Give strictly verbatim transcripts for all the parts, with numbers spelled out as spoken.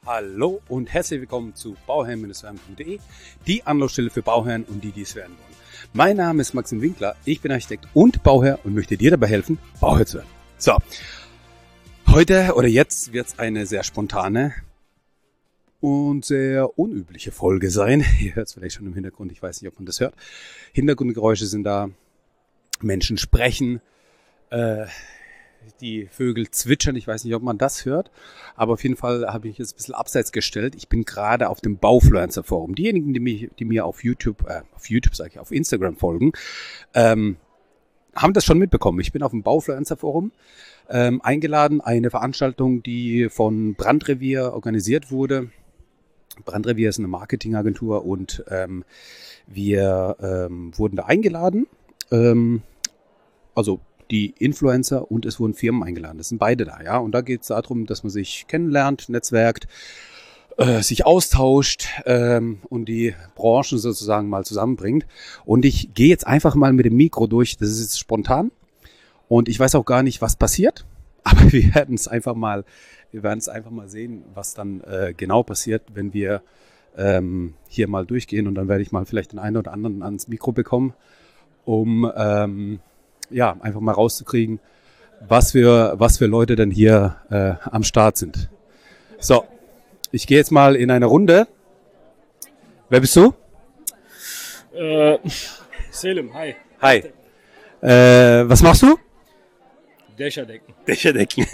Hallo und herzlich willkommen zu bauherrn Bindestrich werden punkt de, die Anlaufstelle für Bauherren und die, die es werden wollen. Mein Name ist Maxim Winkler, ich bin Architekt und Bauherr und möchte dir dabei helfen, Bauherr zu werden. So, heute oder jetzt wird es eine sehr spontane und sehr unübliche Folge sein. Ihr hört es vielleicht schon im Hintergrund, ich weiß nicht, ob man das hört. Hintergrundgeräusche sind da, Menschen sprechen, äh, die Vögel zwitschern, ich weiß nicht, ob man das hört, aber auf jeden Fall habe ich jetzt ein bisschen abseits gestellt. Ich bin gerade auf dem Baufluencer Forum. Diejenigen, die, mich, die mir auf YouTube, äh, auf YouTube sage ich, auf Instagram folgen, ähm, haben das schon mitbekommen. Ich bin auf dem Baufluencer Forum ähm, eingeladen, eine Veranstaltung, die von Brandrevier organisiert wurde. Brandrevier ist eine Marketingagentur und ähm, wir ähm, wurden da eingeladen, ähm, also die Influencer und es wurden Firmen eingeladen. Das sind beide da, ja. Und da geht es darum, dass man sich kennenlernt, netzwerkt, äh, sich austauscht ähm, und die Branchen sozusagen mal zusammenbringt. Und ich gehe jetzt einfach mal mit dem Mikro durch. Das ist jetzt spontan und ich weiß auch gar nicht, was passiert. Aber wir werden es einfach mal, wir werden es einfach mal sehen, was dann äh, genau passiert, wenn wir ähm, hier mal durchgehen. Und dann werde ich mal vielleicht den einen oder anderen ans Mikro bekommen, um ähm, ja, einfach mal rauszukriegen, was für, was für Leute denn hier äh, am Start sind. So, ich gehe jetzt mal in eine Runde. Wer bist du? Äh, Selim, hi. Hi. Äh, was machst du? Dächerdecken. Dächerdecken.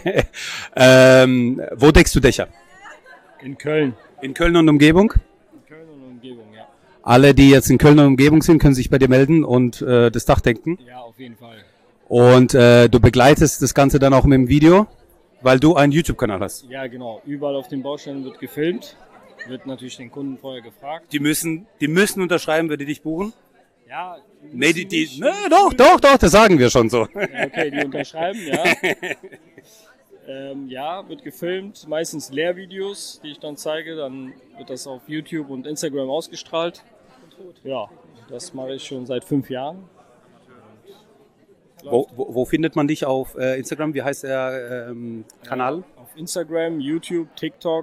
ähm, wo deckst du Dächer? In Köln. In Köln und Umgebung? In Köln und Umgebung, ja. Alle, die jetzt in Köln und Umgebung sind, können sich bei dir melden und äh, das Dach decken? Ja, auf jeden Fall. Und äh, du begleitest das Ganze dann auch mit dem Video, weil du einen YouTube-Kanal hast? Ja, genau. Überall auf den Baustellen wird gefilmt. Wird natürlich den Kunden vorher gefragt. Die müssen, die müssen unterschreiben, wenn die dich buchen? Ja. Nee, die, die, nee, doch, doch, doch, das sagen wir schon so. Ja, okay, die unterschreiben, ja. ähm, ja, wird gefilmt. Meistens Lehrvideos, die ich dann zeige. Dann wird das auf YouTube und Instagram ausgestrahlt. Ja, das mache ich schon seit fünf Jahren. Wo, wo, wo findet man dich auf äh, Instagram? Wie heißt der ähm, Kanal? Ja, auf Instagram, YouTube, TikTok.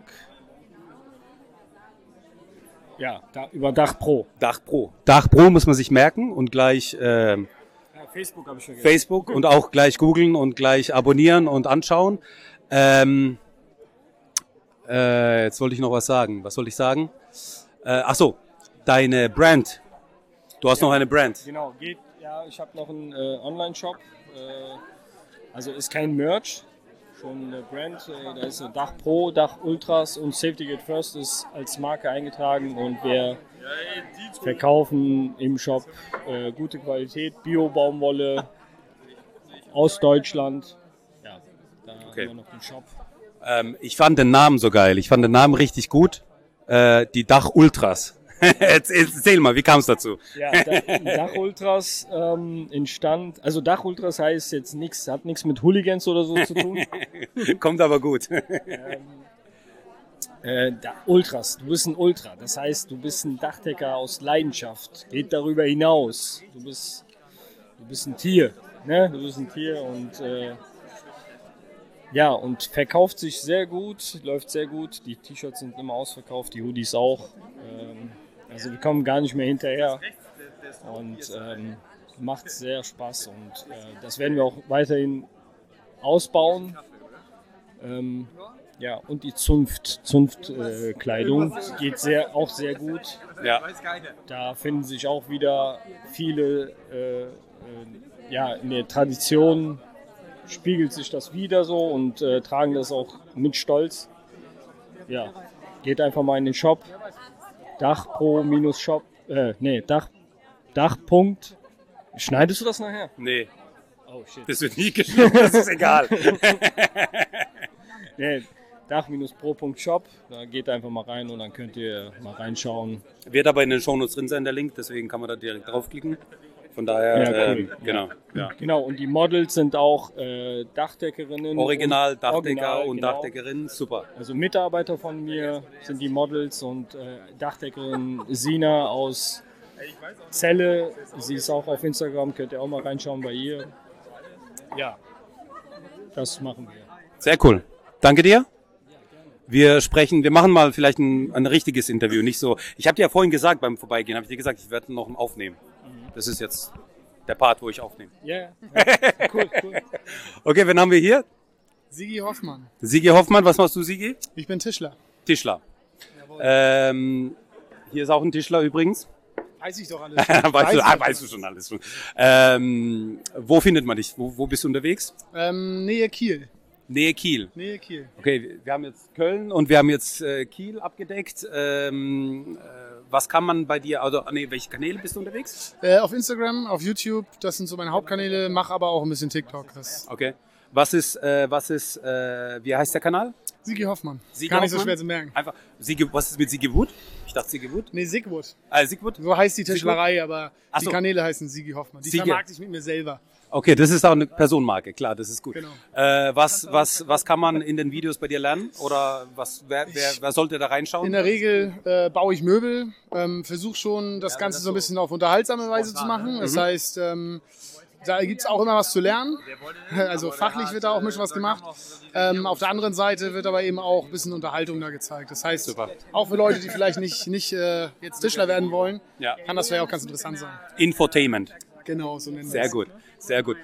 Ja, da, über Dach Pro. Dach Pro. Dach Pro muss man sich merken und gleich ähm, ja, Facebook habe ich vergessen. Facebook und auch gleich googeln und gleich abonnieren und anschauen. Ähm, äh, jetzt wollte ich noch was sagen. Was soll ich sagen? Äh, ach so, deine Brand. Du hast ja, noch eine Brand. Genau, geht. Ja, ich habe noch einen äh, Online-Shop. Äh, also ist kein Merch, schon eine Brand. Äh, da ist eine Dach Pro, Dach Ultras und Safety Gate First ist als Marke eingetragen und wir verkaufen im Shop äh, gute Qualität, Bio-Baumwolle aus Deutschland. Ja, da okay. haben wir noch den Shop. Ähm, ich fand den Namen so geil. Ich fand den Namen richtig gut. Äh, die Dach Ultras. Erzähl mal, wie kam es dazu? Ja, Dach Ultras ähm, entstand, also Dach Ultras heißt jetzt nichts, hat nichts mit Hooligans oder so zu tun. Kommt aber gut. ähm, äh, Ultras, du bist ein Ultra, das heißt, du bist ein Dachdecker aus Leidenschaft, geht darüber hinaus. Du bist, du bist ein Tier, ne? Du bist ein Tier und äh, ja, und verkauft sich sehr gut, läuft sehr gut. Die T-Shirts sind immer ausverkauft, die Hoodies auch. Ähm, Also wir kommen gar nicht mehr hinterher und ähm, macht sehr Spaß und äh, das werden wir auch weiterhin ausbauen. Ähm, ja, und die Zunft, Zunftkleidung äh, geht sehr, auch sehr gut. Ja. Da finden sich auch wieder viele, äh, äh, ja, in der Tradition spiegelt sich das wieder so und äh, tragen das auch mit Stolz. Ja, geht einfach mal in den Shop. Dach Pro minus Shop, äh, nee, Dach, Dach Punkt. Schneidest du das nachher? Nee. Oh shit. Das wird nie geschnitten, das ist egal. Nee, Dach-Pro.shop, da geht einfach mal rein und dann könnt ihr mal reinschauen. Wird aber in den Shownotes drin sein, der Link, deswegen kann man da direkt draufklicken. Von daher, ja, cool. ähm, genau. Ja. Genau, und die Models sind auch äh, Dachdeckerinnen. Original, Dachdecker Original, und genau. Dachdeckerinnen, super. Also Mitarbeiter von mir sind die Models und äh, Dachdeckerin Sina aus Celle. Sie ist auch auf Instagram, könnt ihr auch mal reinschauen bei ihr. Ja, das machen wir. Sehr cool. Danke dir. Wir sprechen, wir machen mal vielleicht ein, ein richtiges Interview, nicht so. Ich habe dir ja vorhin gesagt beim Vorbeigehen, habe ich dir gesagt, ich werde noch aufnehmen. Das ist jetzt der Part, wo ich aufnehme. Ja, yeah. ja. Cool, cool. Okay, wen haben wir hier? Sigi Hoffmann. Sigi Hoffmann, was machst du, Sigi? Ich bin Tischler. Tischler. Ähm, hier ist auch ein Tischler übrigens. Weiß ich doch alles. weißt, Weiß du, ich ah, doch weißt du schon alles. Schon. Ähm, wo findet man dich? Wo, wo bist du unterwegs? Ähm, Nähe Kiel. Nähe Kiel. Nähe Kiel. Okay, wir haben jetzt Köln und wir haben jetzt äh, Kiel abgedeckt. Ähm, äh, was kann man bei dir, also, nee, welche Kanäle bist du unterwegs? Äh, auf Instagram, auf YouTube, das sind so meine Hauptkanäle, mache aber auch ein bisschen TikTok. Das Okay. Was ist, äh, was ist, äh, wie heißt der Kanal? Sigi Hoffmann. Sigi Gar nicht so Hoffmann? schwer zu merken. Einfach, Siege, was ist mit Sigewut? Ich dachte Sigewut. Nee, Sigwood. Ah, Sigwut? So heißt die Tischlerei, aber Ach die so. Kanäle heißen Sigi Hoffmann. Die Siege. vermarkte ich mit mir selber. Okay, das ist auch eine Personenmarke, klar, das ist gut. Genau. Äh, was, was, was kann man in den Videos bei dir lernen? Oder was, wer, wer, wer sollte da reinschauen? In der Regel äh, baue ich Möbel, ähm, versuche schon das Ganze so ein bisschen auf unterhaltsame Weise zu machen. Das heißt, ähm, da gibt's auch immer was zu lernen. Also fachlich wird da auch ein bisschen was gemacht. Ähm, auf der anderen Seite wird aber eben auch ein bisschen Unterhaltung da gezeigt. Das heißt, Super. auch für Leute, die vielleicht nicht, nicht äh, jetzt Tischler werden wollen, Ja. kann das vielleicht auch ganz interessant sein. Infotainment. Genau, so nennen wir Sehr es. gut, sehr gut.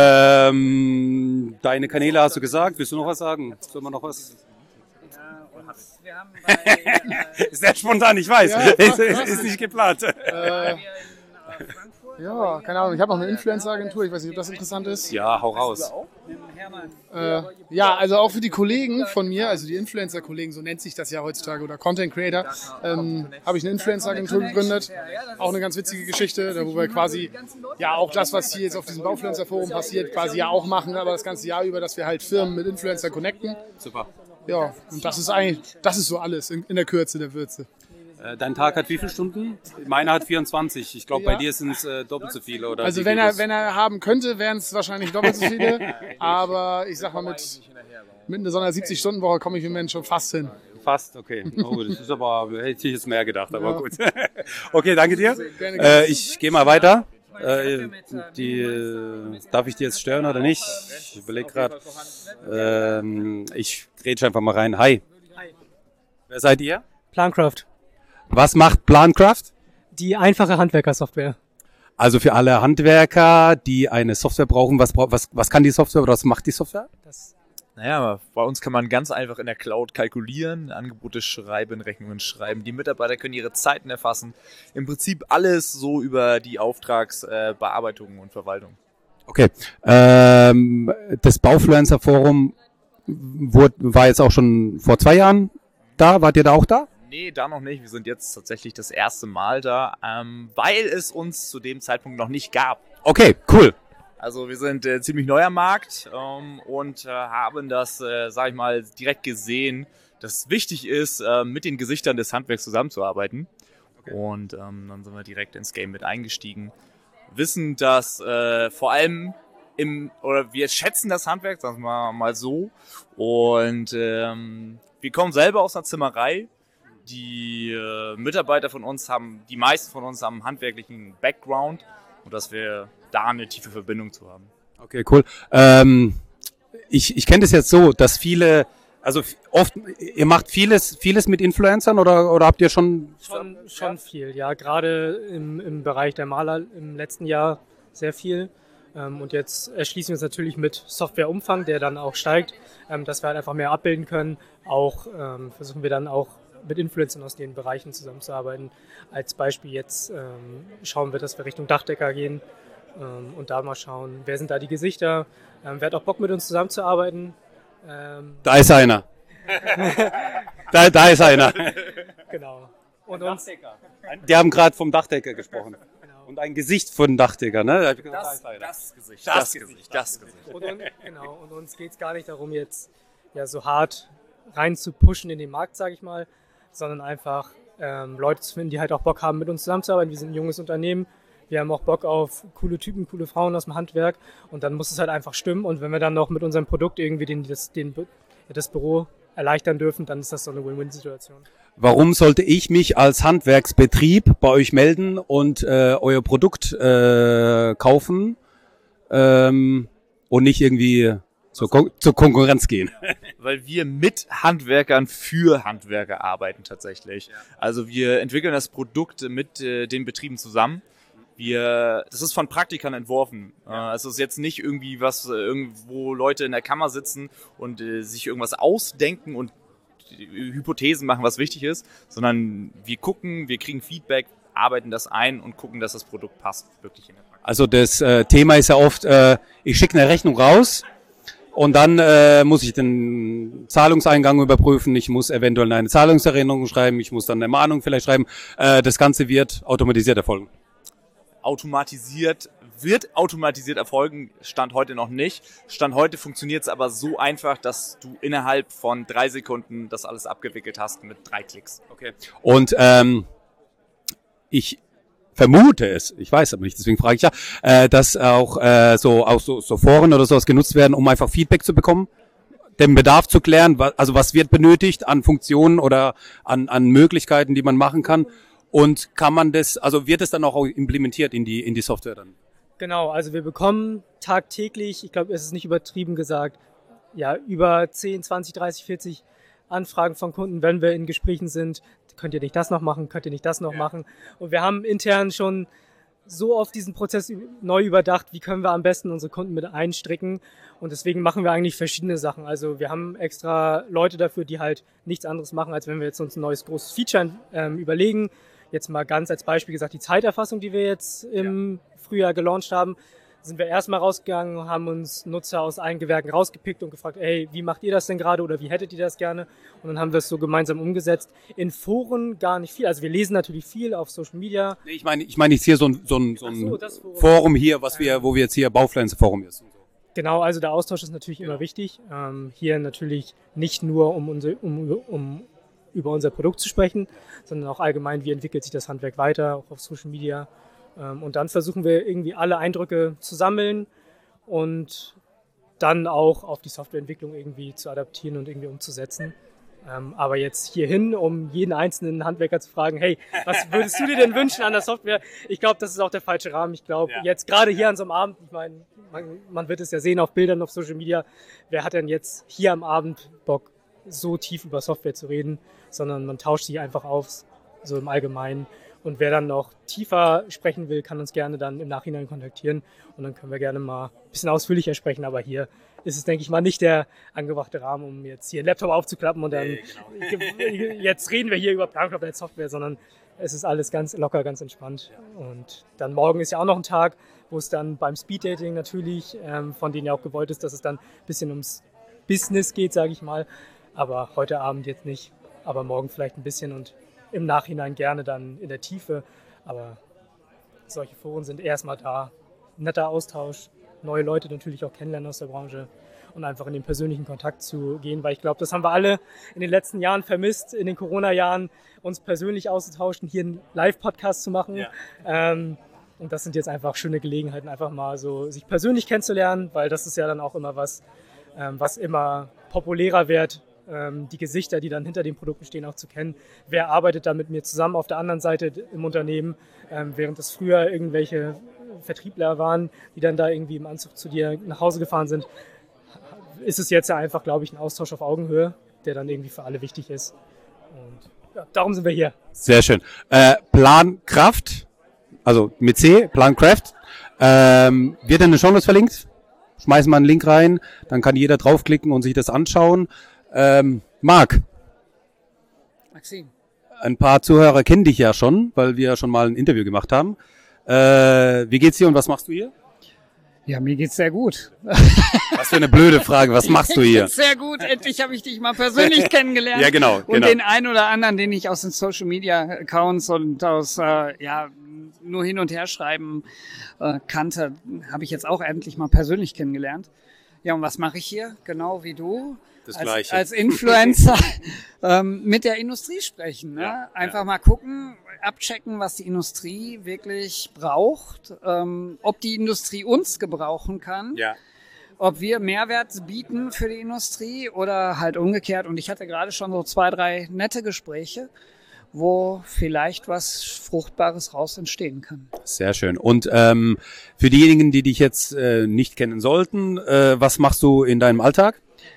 Ähm, deine Kanäle hast du gesagt. Willst du noch was sagen? Sollen wir noch was? Wir haben bei, äh, Sehr spontan, ich weiß. Ja, ist, passt, ist, passt. ist nicht geplant. Äh, Frankfurt. ja, keine Ahnung. Ich habe noch eine Influencer-Agentur. Ich weiß nicht, ob das interessant ist. Ja, hau raus. Mit dem Hermann. Äh, ja, also auch für die Kollegen von mir, also die Influencer-Kollegen, so nennt sich das ja heutzutage, oder Content Creator, ähm, habe ich eine Influencer-Agentur gegründet. Auch eine ganz witzige Geschichte, da wo wir quasi ja auch das, was hier jetzt auf diesem Baufluencer-Forum passiert, quasi ja auch machen, aber das ganze Jahr über, dass wir halt Firmen mit Influencer connecten. Super. Ja, und das ist eigentlich, das ist so alles in, in der Kürze der Würze. Äh, Dein Tag hat wie viele Stunden? Meiner hat vierundzwanzig. Ich glaube, Ja. bei dir sind es äh, doppelt so viele. Oder Also die wenn er, Videos? wenn er haben könnte, wären es wahrscheinlich doppelt so viele, aber ich sag mal, mit, mit einer so einer siebzig-Stunden-Woche komme ich im Moment schon fast hin. Fast, okay. Oh, das ist aber, hätte ich jetzt mehr gedacht, aber Ja. gut. Okay, danke dir. Gerne, gerne. Äh, ich gehe mal weiter. Äh, die, äh, darf ich dir jetzt stören oder nicht? Ich überlege gerade. Ähm, ich grätsche einfach mal rein. Hi. Wer seid ihr? Plancraft, Was macht Plancraft? die einfache Handwerkersoftware. Also für alle Handwerker, die eine Software brauchen, was, braucht- was, was kann die Software oder was macht die Software? Das, Naja, bei uns kann man ganz einfach in der Cloud kalkulieren, Angebote schreiben, Rechnungen schreiben. Die Mitarbeiter können ihre Zeiten erfassen. Im Prinzip alles so über die Auftragsbearbeitung und Verwaltung. Okay. Ähm, das Baufluencer Forum wurde, war jetzt auch schon vor zwei Jahren da. Wart ihr da auch da? Nee, da noch nicht. Wir sind jetzt tatsächlich das erste Mal da, ähm, weil es uns zu dem Zeitpunkt noch nicht gab. Okay, cool. Also wir sind äh, ziemlich neu am Markt ähm, und äh, haben das, äh, sag ich mal, direkt gesehen, dass es wichtig ist, äh, mit den Gesichtern des Handwerks zusammenzuarbeiten. Und ähm, dann sind wir direkt ins Game mit eingestiegen. Wissen, dass äh, vor allem im, oder wir schätzen das Handwerk, sagen wir mal so. Und ähm, wir kommen selber aus einer Zimmerei. Die äh, Mitarbeiter von uns haben, die meisten von uns haben einen handwerklichen Background und dass wir da eine tiefe Verbindung zu haben. Okay, cool. Ähm, ich ich kenne das jetzt so, dass viele, also f- oft, ihr macht vieles vieles mit Influencern oder oder habt ihr schon? schon, schon viel, ja. Gerade im, im Bereich der Maler im letzten Jahr sehr viel. Ähm, und jetzt erschließen wir uns natürlich mit Softwareumfang, der dann auch steigt, ähm, dass wir halt einfach mehr abbilden können. Auch ähm, versuchen wir dann auch mit Influencern aus den Bereichen zusammenzuarbeiten. Als Beispiel jetzt ähm, schauen wir, dass wir Richtung Dachdecker gehen ähm, und da mal schauen, wer sind da die Gesichter, ähm, wer hat auch Bock mit uns zusammenzuarbeiten. Ähm, Da ist einer. da da ist einer. genau. Und uns, Die haben gerade vom Dachdecker gesprochen. genau. Und ein Gesicht von Dachdecker, ne? Da hab ich gesagt, da Das, ist einer. das Gesicht, Das das, Gesicht, Gesicht, das Gesicht. Und, un- genau, und uns geht es gar nicht darum, jetzt ja, so hart rein zu pushen in den Markt, sage ich mal, sondern einfach ähm, Leute zu finden, die halt auch Bock haben, mit uns zusammenzuarbeiten. Wir sind ein junges Unternehmen, wir haben auch Bock auf coole Typen, coole Frauen aus dem Handwerk und dann muss es halt einfach stimmen. Und wenn wir dann noch mit unserem Produkt irgendwie den, das, den, Bü- das Büro erleichtern dürfen, dann ist das so eine Win-Win-Situation. Warum sollte ich mich als Handwerksbetrieb bei euch melden und äh, euer Produkt äh, kaufen ähm, und nicht irgendwie zur, Kon zur Konkurrenz gehen? weil wir mit Handwerkern für Handwerker arbeiten tatsächlich. Ja. Also wir entwickeln das Produkt mit äh, den Betrieben zusammen. Wir, das ist von Praktikern entworfen. Ja. Äh, es ist jetzt nicht irgendwie was, äh, irgendwo Leute in der Kammer sitzen und äh, sich irgendwas ausdenken und Hypothesen machen, was wichtig ist, sondern wir gucken, wir kriegen Feedback, arbeiten das ein und gucken, dass das Produkt passt, wirklich in der Praxis. Also das äh, Thema ist ja oft, äh, ich schicke eine Rechnung raus und dann äh, muss ich den Zahlungseingang überprüfen, ich muss eventuell eine Zahlungserinnerung schreiben, ich muss dann eine Mahnung vielleicht schreiben. Äh, das Ganze wird automatisiert erfolgen. Automatisiert, wird automatisiert erfolgen, Stand heute noch nicht. Stand heute funktioniert es aber so einfach, dass du innerhalb von drei Sekunden das alles abgewickelt hast mit drei Klicks. Okay. Und ähm, ich vermute es, ich weiß aber nicht, deswegen frage ich ja, äh, dass auch äh, so auch so, so Foren oder sowas genutzt werden, um einfach Feedback zu bekommen, den Bedarf zu klären, was, also was wird benötigt an Funktionen oder an, an Möglichkeiten, die man machen kann. Und kann man das, also wird es dann auch implementiert in die in die Software dann? Genau, also wir bekommen tagtäglich, ich glaube, es ist nicht übertrieben gesagt, ja, über zehn, zwanzig, dreißig, vierzig Anfragen von Kunden, wenn wir in Gesprächen sind, könnt ihr nicht das noch machen, könnt ihr nicht das noch ja. machen. Und wir haben intern schon so oft diesen Prozess neu überdacht, wie können wir am besten unsere Kunden mit einstricken. Und deswegen machen wir eigentlich verschiedene Sachen. Also wir haben extra Leute dafür, die halt nichts anderes machen, als wenn wir jetzt uns ein neues großes Feature ähm, überlegen. Jetzt mal ganz als Beispiel gesagt, die Zeiterfassung, die wir jetzt im ja. Frühjahr gelauncht haben, sind wir erstmal rausgegangen, haben uns Nutzer aus allen Gewerken rausgepickt und gefragt, hey, wie macht ihr das denn gerade oder wie hättet ihr das gerne? Und dann haben wir es so gemeinsam umgesetzt. In Foren gar nicht viel. Also wir lesen natürlich viel auf Social Media. Nee, ich meine, ich meine jetzt hier so ein, so ein, so ein so, Forum. Forum hier, was wir, wo wir jetzt hier Baufluencer Forum ist. Genau, also der Austausch ist natürlich immer wichtig. Ähm, hier natürlich nicht nur um, unser, um, um über unser Produkt zu sprechen, sondern auch allgemein, wie entwickelt sich das Handwerk weiter, auch auf Social Media. Und dann versuchen wir irgendwie alle Eindrücke zu sammeln und dann auch auf die Softwareentwicklung irgendwie zu adaptieren und irgendwie umzusetzen. Aber jetzt hierhin, um jeden einzelnen Handwerker zu fragen, hey, was würdest du dir denn wünschen an der Software? Ich glaube, das ist auch der falsche Rahmen. Ich glaube, ja. jetzt gerade hier an so einem Abend, ich meine, man, man wird es ja sehen auf Bildern auf Social Media, wer hat denn jetzt hier am Abend Bock, so tief über Software zu reden, sondern man tauscht sich einfach auf, so im Allgemeinen. Und wer dann noch tiefer sprechen will, kann uns gerne dann im Nachhinein kontaktieren und dann können wir gerne mal ein bisschen ausführlicher sprechen. Aber hier ist es, denke ich mal, nicht der angebrachte Rahmen, um jetzt hier einen Laptop aufzuklappen und dann nee, genau. jetzt reden wir hier über Plankraft Software, sondern es ist alles ganz locker, ganz entspannt. Und dann morgen ist ja auch noch ein Tag, wo es dann beim Speeddating natürlich, ähm, von denen ja auch gewollt ist, dass es dann ein bisschen ums Business geht, sage ich mal. Aber heute Abend jetzt nicht, aber morgen vielleicht ein bisschen und im Nachhinein gerne dann in der Tiefe. Aber solche Foren sind erstmal da. Netter Austausch, neue Leute natürlich auch kennenlernen aus der Branche und einfach in den persönlichen Kontakt zu gehen, weil ich glaube, das haben wir alle in den letzten Jahren vermisst, in den Corona-Jahren uns persönlich auszutauschen, hier einen Live-Podcast zu machen. Ja. Ähm, und das sind jetzt einfach schöne Gelegenheiten, einfach mal so sich persönlich kennenzulernen, weil das ist ja dann auch immer was, ähm, was immer populärer wird, die Gesichter, die dann hinter den Produkten stehen, auch zu kennen. Wer arbeitet da mit mir zusammen auf der anderen Seite im Unternehmen, ähm, während es früher irgendwelche Vertriebler waren, die dann da irgendwie im Anzug zu dir nach Hause gefahren sind, ist es jetzt ja einfach, glaube ich, ein Austausch auf Augenhöhe, der dann irgendwie für alle wichtig ist. Und ja, darum sind wir hier. Sehr schön. Äh, Plankraft, also mit C, Plankraft, ähm, wird in den Shownotes verlinkt. Schmeißen wir einen Link rein, dann kann jeder draufklicken und sich das anschauen. Ähm, Marc. Maxim. Ein paar Zuhörer kennen dich ja schon, weil wir schon mal ein Interview gemacht haben. Äh, wie geht's dir und was machst du hier? Ja, mir geht's sehr gut. Was für eine blöde Frage. Was machst du hier? Sehr gut. Endlich habe ich dich mal persönlich kennengelernt. Ja, genau. Und genau. den einen oder anderen, den ich aus den Social Media Accounts und aus, äh, ja, nur hin und her schreiben äh, kannte, habe ich jetzt auch endlich mal persönlich kennengelernt. Ja, und was mache ich hier? Genau wie du. Das als, Gleiche. als Influencer ähm, mit der Industrie sprechen. Ne? Ja, Einfach ja. mal gucken, abchecken, was die Industrie wirklich braucht, ähm, ob die Industrie uns gebrauchen kann, Ja. ob wir Mehrwert bieten für die Industrie oder halt umgekehrt. Und ich hatte gerade schon so zwei, drei nette Gespräche, wo vielleicht was Fruchtbares raus entstehen kann. Sehr schön. Und ähm, für diejenigen, die dich jetzt äh, nicht kennen sollten, äh, was machst du in deinem Alltag?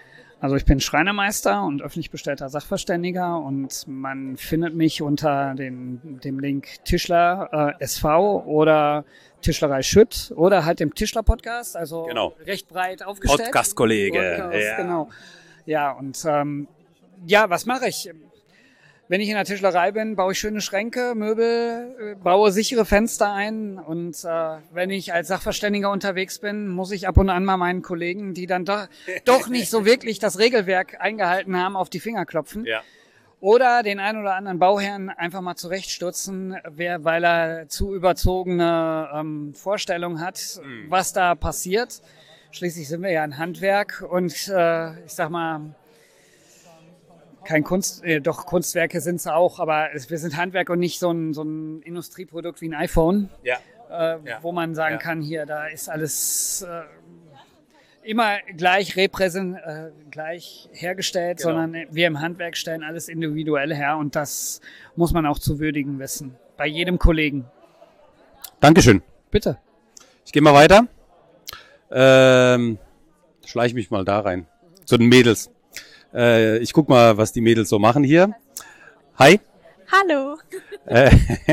Also ich bin Schreinermeister und öffentlich bestellter Sachverständiger und man findet mich unter den, dem Link Tischler äh, S V oder Tischlerei Schütt oder halt dem Tischler-Podcast, also Genau. recht breit aufgestellt. Podcast-Kollege. Podcast, Ja. Genau. Ja, und ähm, ja, was mache ich? Wenn ich in der Tischlerei bin, baue ich schöne Schränke, Möbel, äh, baue sichere Fenster ein und äh, wenn ich als Sachverständiger unterwegs bin, muss ich ab und an mal meinen Kollegen, die dann doch, doch nicht so wirklich das Regelwerk eingehalten haben, auf die Finger klopfen. Ja. Oder den einen oder anderen Bauherrn einfach mal zurechtstutzen, wer, weil er zu überzogene ähm, Vorstellungen hat, Mhm. was da passiert. Schließlich sind wir ja ein Handwerk und äh, ich sag mal, kein Kunst, äh, doch Kunstwerke sind es auch, aber es, wir sind Handwerk und nicht so ein, so ein Industrieprodukt wie ein iPhone, Ja. äh, Ja. wo man sagen Ja. kann, hier, da ist alles äh, immer gleich repräsent, äh, gleich hergestellt, Genau. sondern wir im Handwerk stellen alles individuell her und das muss man auch zu würdigen wissen. Bei jedem Kollegen. Dankeschön. Bitte. Ich gehe mal weiter. Ähm, schleich mich mal da rein. Zu den Mädels. Äh, ich guck mal, was die Mädels so machen hier. Hi. Hallo. Äh,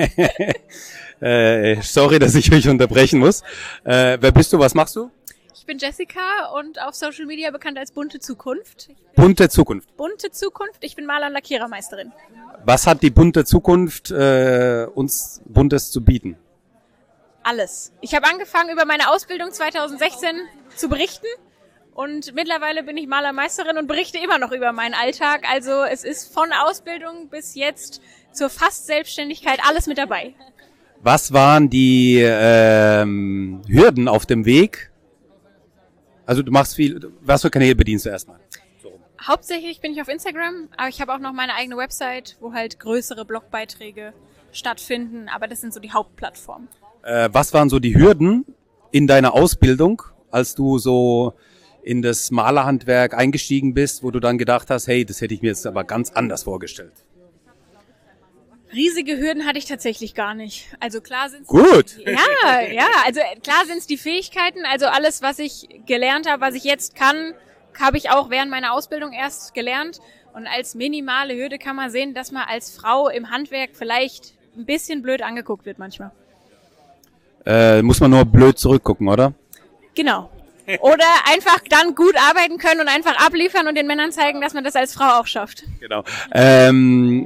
äh, sorry, dass ich euch unterbrechen muss. Äh, wer bist du? Was machst du? Ich bin Jessica und auf Social Media bekannt als Bunte Zukunft. Bunte Zukunft. Bunte Zukunft, ich bin Maler- und Lackierermeisterin. Was hat die bunte Zukunft äh, uns Buntes zu bieten? Alles. Ich habe angefangen, über meine Ausbildung zweitausendsechzehn zu berichten und mittlerweile bin ich Malermeisterin und berichte immer noch über meinen Alltag. Also es ist von Ausbildung bis jetzt zur fast Selbstständigkeit alles mit dabei. Was waren die ähm, Hürden auf dem Weg? Also du machst viel, was für Kanäle bedienst du erstmal? Hauptsächlich bin ich auf Instagram, aber ich habe auch noch meine eigene Website, wo halt größere Blogbeiträge stattfinden, aber das sind so die Hauptplattformen. Äh, was waren so die Hürden in deiner Ausbildung, als du so in das Malerhandwerk eingestiegen bist, wo du dann gedacht hast, hey, das hätte ich mir jetzt aber ganz anders vorgestellt? Riesige Hürden hatte ich tatsächlich gar nicht. Also klar sind Gut. Ja, ja, also klar sind es die Fähigkeiten, also alles, was ich gelernt habe, was ich jetzt kann, habe ich auch während meiner Ausbildung erst gelernt. Und als minimale Hürde kann man sehen, dass man als Frau im Handwerk vielleicht ein bisschen blöd angeguckt wird manchmal. Äh, muss man nur blöd zurückgucken, oder? Genau. Oder einfach dann gut arbeiten können und einfach abliefern und den Männern zeigen, dass man das als Frau auch schafft. Genau. Ähm,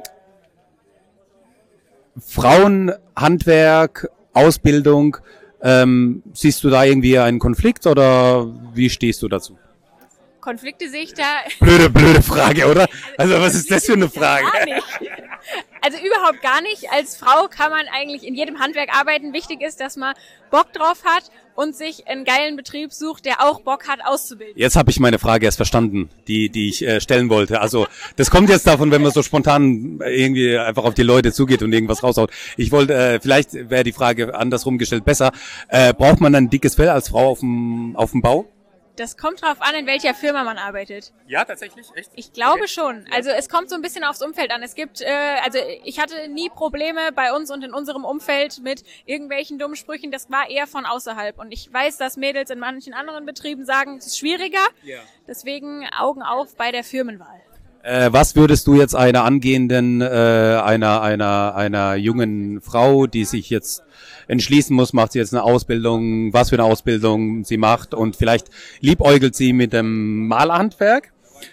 Frauenhandwerk, Ausbildung, ähm, siehst du da irgendwie einen Konflikt oder wie stehst du dazu? Konflikte sehe ich da Blöde, blöde Frage, oder? Also was ist das für eine Frage? gar nicht. Also überhaupt gar nicht. Als Frau kann man eigentlich in jedem Handwerk arbeiten. Wichtig ist, dass man Bock drauf hat und sich einen geilen Betrieb sucht, der auch Bock hat, auszubilden. Jetzt habe ich meine Frage erst verstanden, die die ich äh, stellen wollte. Also das kommt jetzt davon, wenn man so spontan irgendwie einfach auf die Leute zugeht und irgendwas raushaut. Ich wollte, äh, vielleicht wäre die Frage andersrum gestellt besser. Äh, braucht man ein dickes Fell als Frau auf dem auf dem Bau? Das kommt drauf an, in welcher Firma man arbeitet. Ja, tatsächlich, echt? Ich glaube schon. Also es kommt so ein bisschen aufs Umfeld an. Es gibt, äh, also ich hatte nie Probleme bei uns und in unserem Umfeld mit irgendwelchen dummen Sprüchen. Das war eher von außerhalb. Und ich weiß, dass Mädels in manchen anderen Betrieben sagen, es ist schwieriger. Ja. Deswegen Augen auf bei der Firmenwahl. Äh, was würdest du jetzt einer angehenden, äh, einer, einer, einer jungen Frau, die sich jetzt entschließen muss, macht sie jetzt eine Ausbildung, was für eine Ausbildung sie macht und vielleicht liebäugelt sie mit dem Malerhandwerk,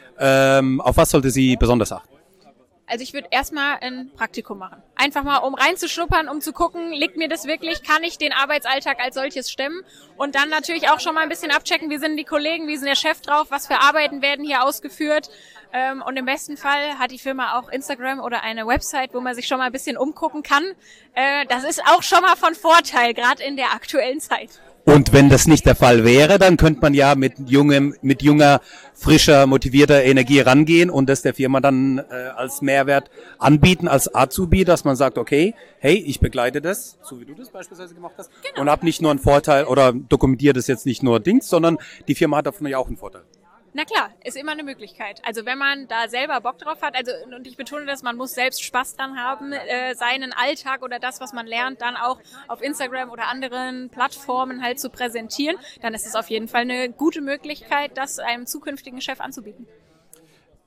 ähm, auf was sollte sie besonders achten? Also ich würde erstmal ein Praktikum machen. Einfach mal, um reinzuschnuppern, um zu gucken, liegt mir das wirklich, kann ich den Arbeitsalltag als solches stemmen? Und dann natürlich auch schon mal ein bisschen abchecken, wie sind die Kollegen, wie sind der Chef drauf, was für Arbeiten werden hier ausgeführt. Und im besten Fall hat die Firma auch Instagram oder eine Website, wo man sich schon mal ein bisschen umgucken kann. Das ist auch schon mal von Vorteil, gerade in der aktuellen Zeit. Und wenn das nicht der Fall wäre, dann könnte man ja mit jungem, mit junger, frischer, motivierter Energie rangehen und das der Firma dann äh, als Mehrwert anbieten, als Azubi, dass man sagt, okay, hey, ich begleite das, so wie du das beispielsweise gemacht hast, genau. Und habe nicht nur einen Vorteil oder dokumentiere das jetzt nicht nur Dings, sondern die Firma hat davon ja auch einen Vorteil. Na klar, ist immer eine Möglichkeit. Also wenn man da selber Bock drauf hat, also und ich betone das, man muss selbst Spaß dran haben, äh, seinen Alltag oder das, was man lernt, dann auch auf Instagram oder anderen Plattformen halt zu präsentieren, dann ist es auf jeden Fall eine gute Möglichkeit, das einem zukünftigen Chef anzubieten.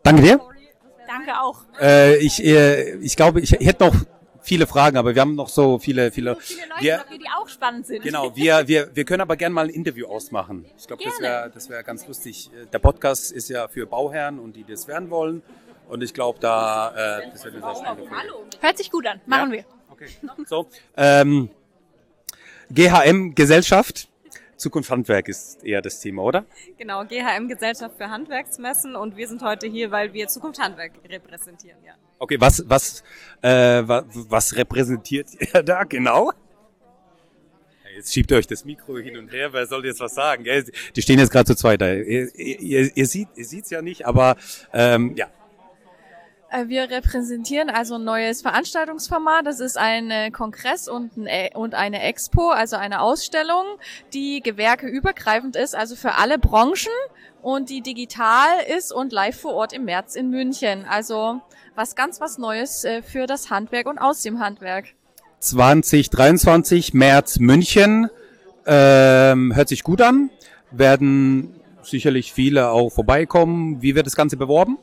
Danke dir. Danke auch. Äh, ich, äh, ich glaube, ich hätte noch viele Fragen, aber wir haben noch so viele, viele. Viele Leute wir, noch hier, die auch spannend sind. Genau, wir, wir, wir können aber gerne mal ein Interview ausmachen. Ich glaube, das wäre das wäre ganz lustig. Der Podcast ist ja für Bauherren und die das werden wollen. Und ich glaube, da äh, das wird eine sehr spannende Folge. Hört sich gut an. Machen Ja? wir. Okay. So, ähm, G H M Gesellschaft, Zukunft Handwerk ist eher das Thema, oder? Genau, G H M Gesellschaft für Handwerksmessen und wir sind heute hier, weil wir Zukunft Handwerk repräsentieren, ja. Okay, was was äh, was, was repräsentiert ihr da genau? Jetzt schiebt ihr euch das Mikro hin und her, wer soll jetzt was sagen? Gell? Die stehen jetzt gerade zu zweit da. Ihr, ihr, ihr seht ihr seht's ja nicht, aber ähm, ja. Wir repräsentieren also ein neues Veranstaltungsformat. Das ist ein Kongress und, ein, und eine Expo, also eine Ausstellung, die gewerkeübergreifend ist, also für alle Branchen und die digital ist und live vor Ort im März in München. Also was ganz was Neues für das Handwerk und aus dem Handwerk. zwanzig dreiundzwanzig, März, München. Ähm, hört sich gut an. Werden sicherlich viele auch vorbeikommen. Wie wird das Ganze beworben?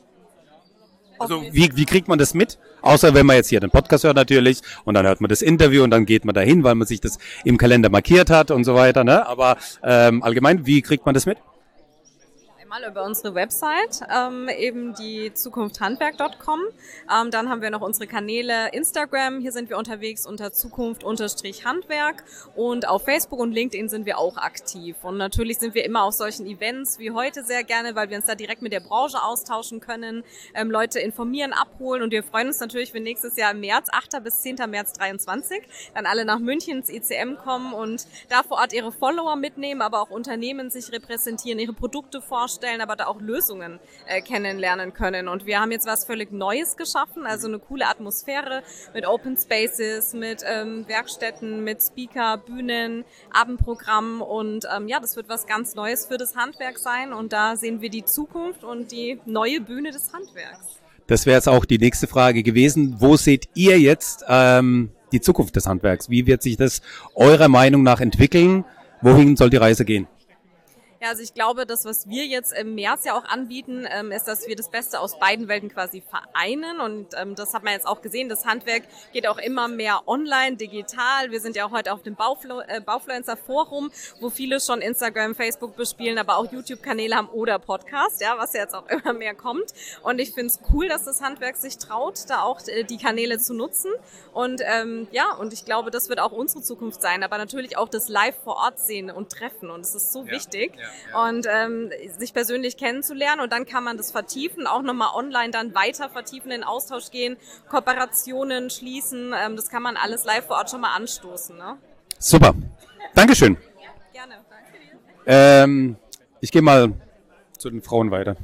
Also wie, wie kriegt man das mit? Außer wenn man jetzt hier den Podcast hört natürlich und dann hört man das Interview und dann geht man dahin, weil man sich das im Kalender markiert hat und so weiter. Ne? Aber ähm, allgemein, wie kriegt man das mit? Einmal über unsere Website, ähm, eben die zukunfthandwerk punkt com. Ähm, dann haben wir noch unsere Kanäle Instagram, hier sind wir unterwegs unter Zukunft-Handwerk und auf Facebook und LinkedIn sind wir auch aktiv. Und natürlich sind wir immer auf solchen Events wie heute sehr gerne, weil wir uns da direkt mit der Branche austauschen können, ähm, Leute informieren, abholen und wir freuen uns natürlich, wenn nächstes Jahr im März, achter bis zehnter März dreiundzwanzig, dann alle nach München ins I C M kommen und da vor Ort ihre Follower mitnehmen, aber auch Unternehmen sich repräsentieren, ihre Produkte vorstellen, aber da auch Lösungen äh, kennenlernen können. Und wir haben jetzt was völlig Neues geschaffen, also eine coole Atmosphäre mit Open Spaces, mit ähm, Werkstätten, mit Speaker, Bühnen, Abendprogramm und ähm, ja, das wird was ganz Neues für das Handwerk sein und da sehen wir die Zukunft und die neue Bühne des Handwerks. Das wäre jetzt auch die nächste Frage gewesen. Wo seht ihr jetzt ähm, die Zukunft des Handwerks? Wie wird sich das eurer Meinung nach entwickeln? Wohin soll die Reise gehen? Ja, also ich glaube, das, was wir jetzt im März ja auch anbieten, ähm, ist, dass wir das Beste aus beiden Welten quasi vereinen. Und ähm, das hat man jetzt auch gesehen. Das Handwerk geht auch immer mehr online, digital. Wir sind ja auch heute auf dem Bauflu- äh, Baufluencer Forum, wo viele schon Instagram, Facebook bespielen, aber auch YouTube-Kanäle haben oder Podcast, ja, was ja jetzt auch immer mehr kommt. Und ich finde es cool, dass das Handwerk sich traut, da auch äh, die Kanäle zu nutzen. Und ähm, ja, und ich glaube, das wird auch unsere Zukunft sein. Aber natürlich auch das Live vor Ort sehen und treffen. Und es ist so ja, wichtig. Ja. Und ähm, sich persönlich kennenzulernen und dann kann man das vertiefen, auch nochmal online dann weiter vertiefen, in Austausch gehen, Kooperationen schließen, ähm, das kann man alles live vor Ort schon mal anstoßen. Ne? Super, Dankeschön. Ja, gerne, danke dir. Ähm, ich gehe mal zu den Frauen weiter.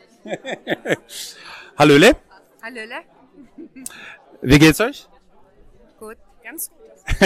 Hallöle. Hallöle. Wie geht's euch? Gut, ganz gut.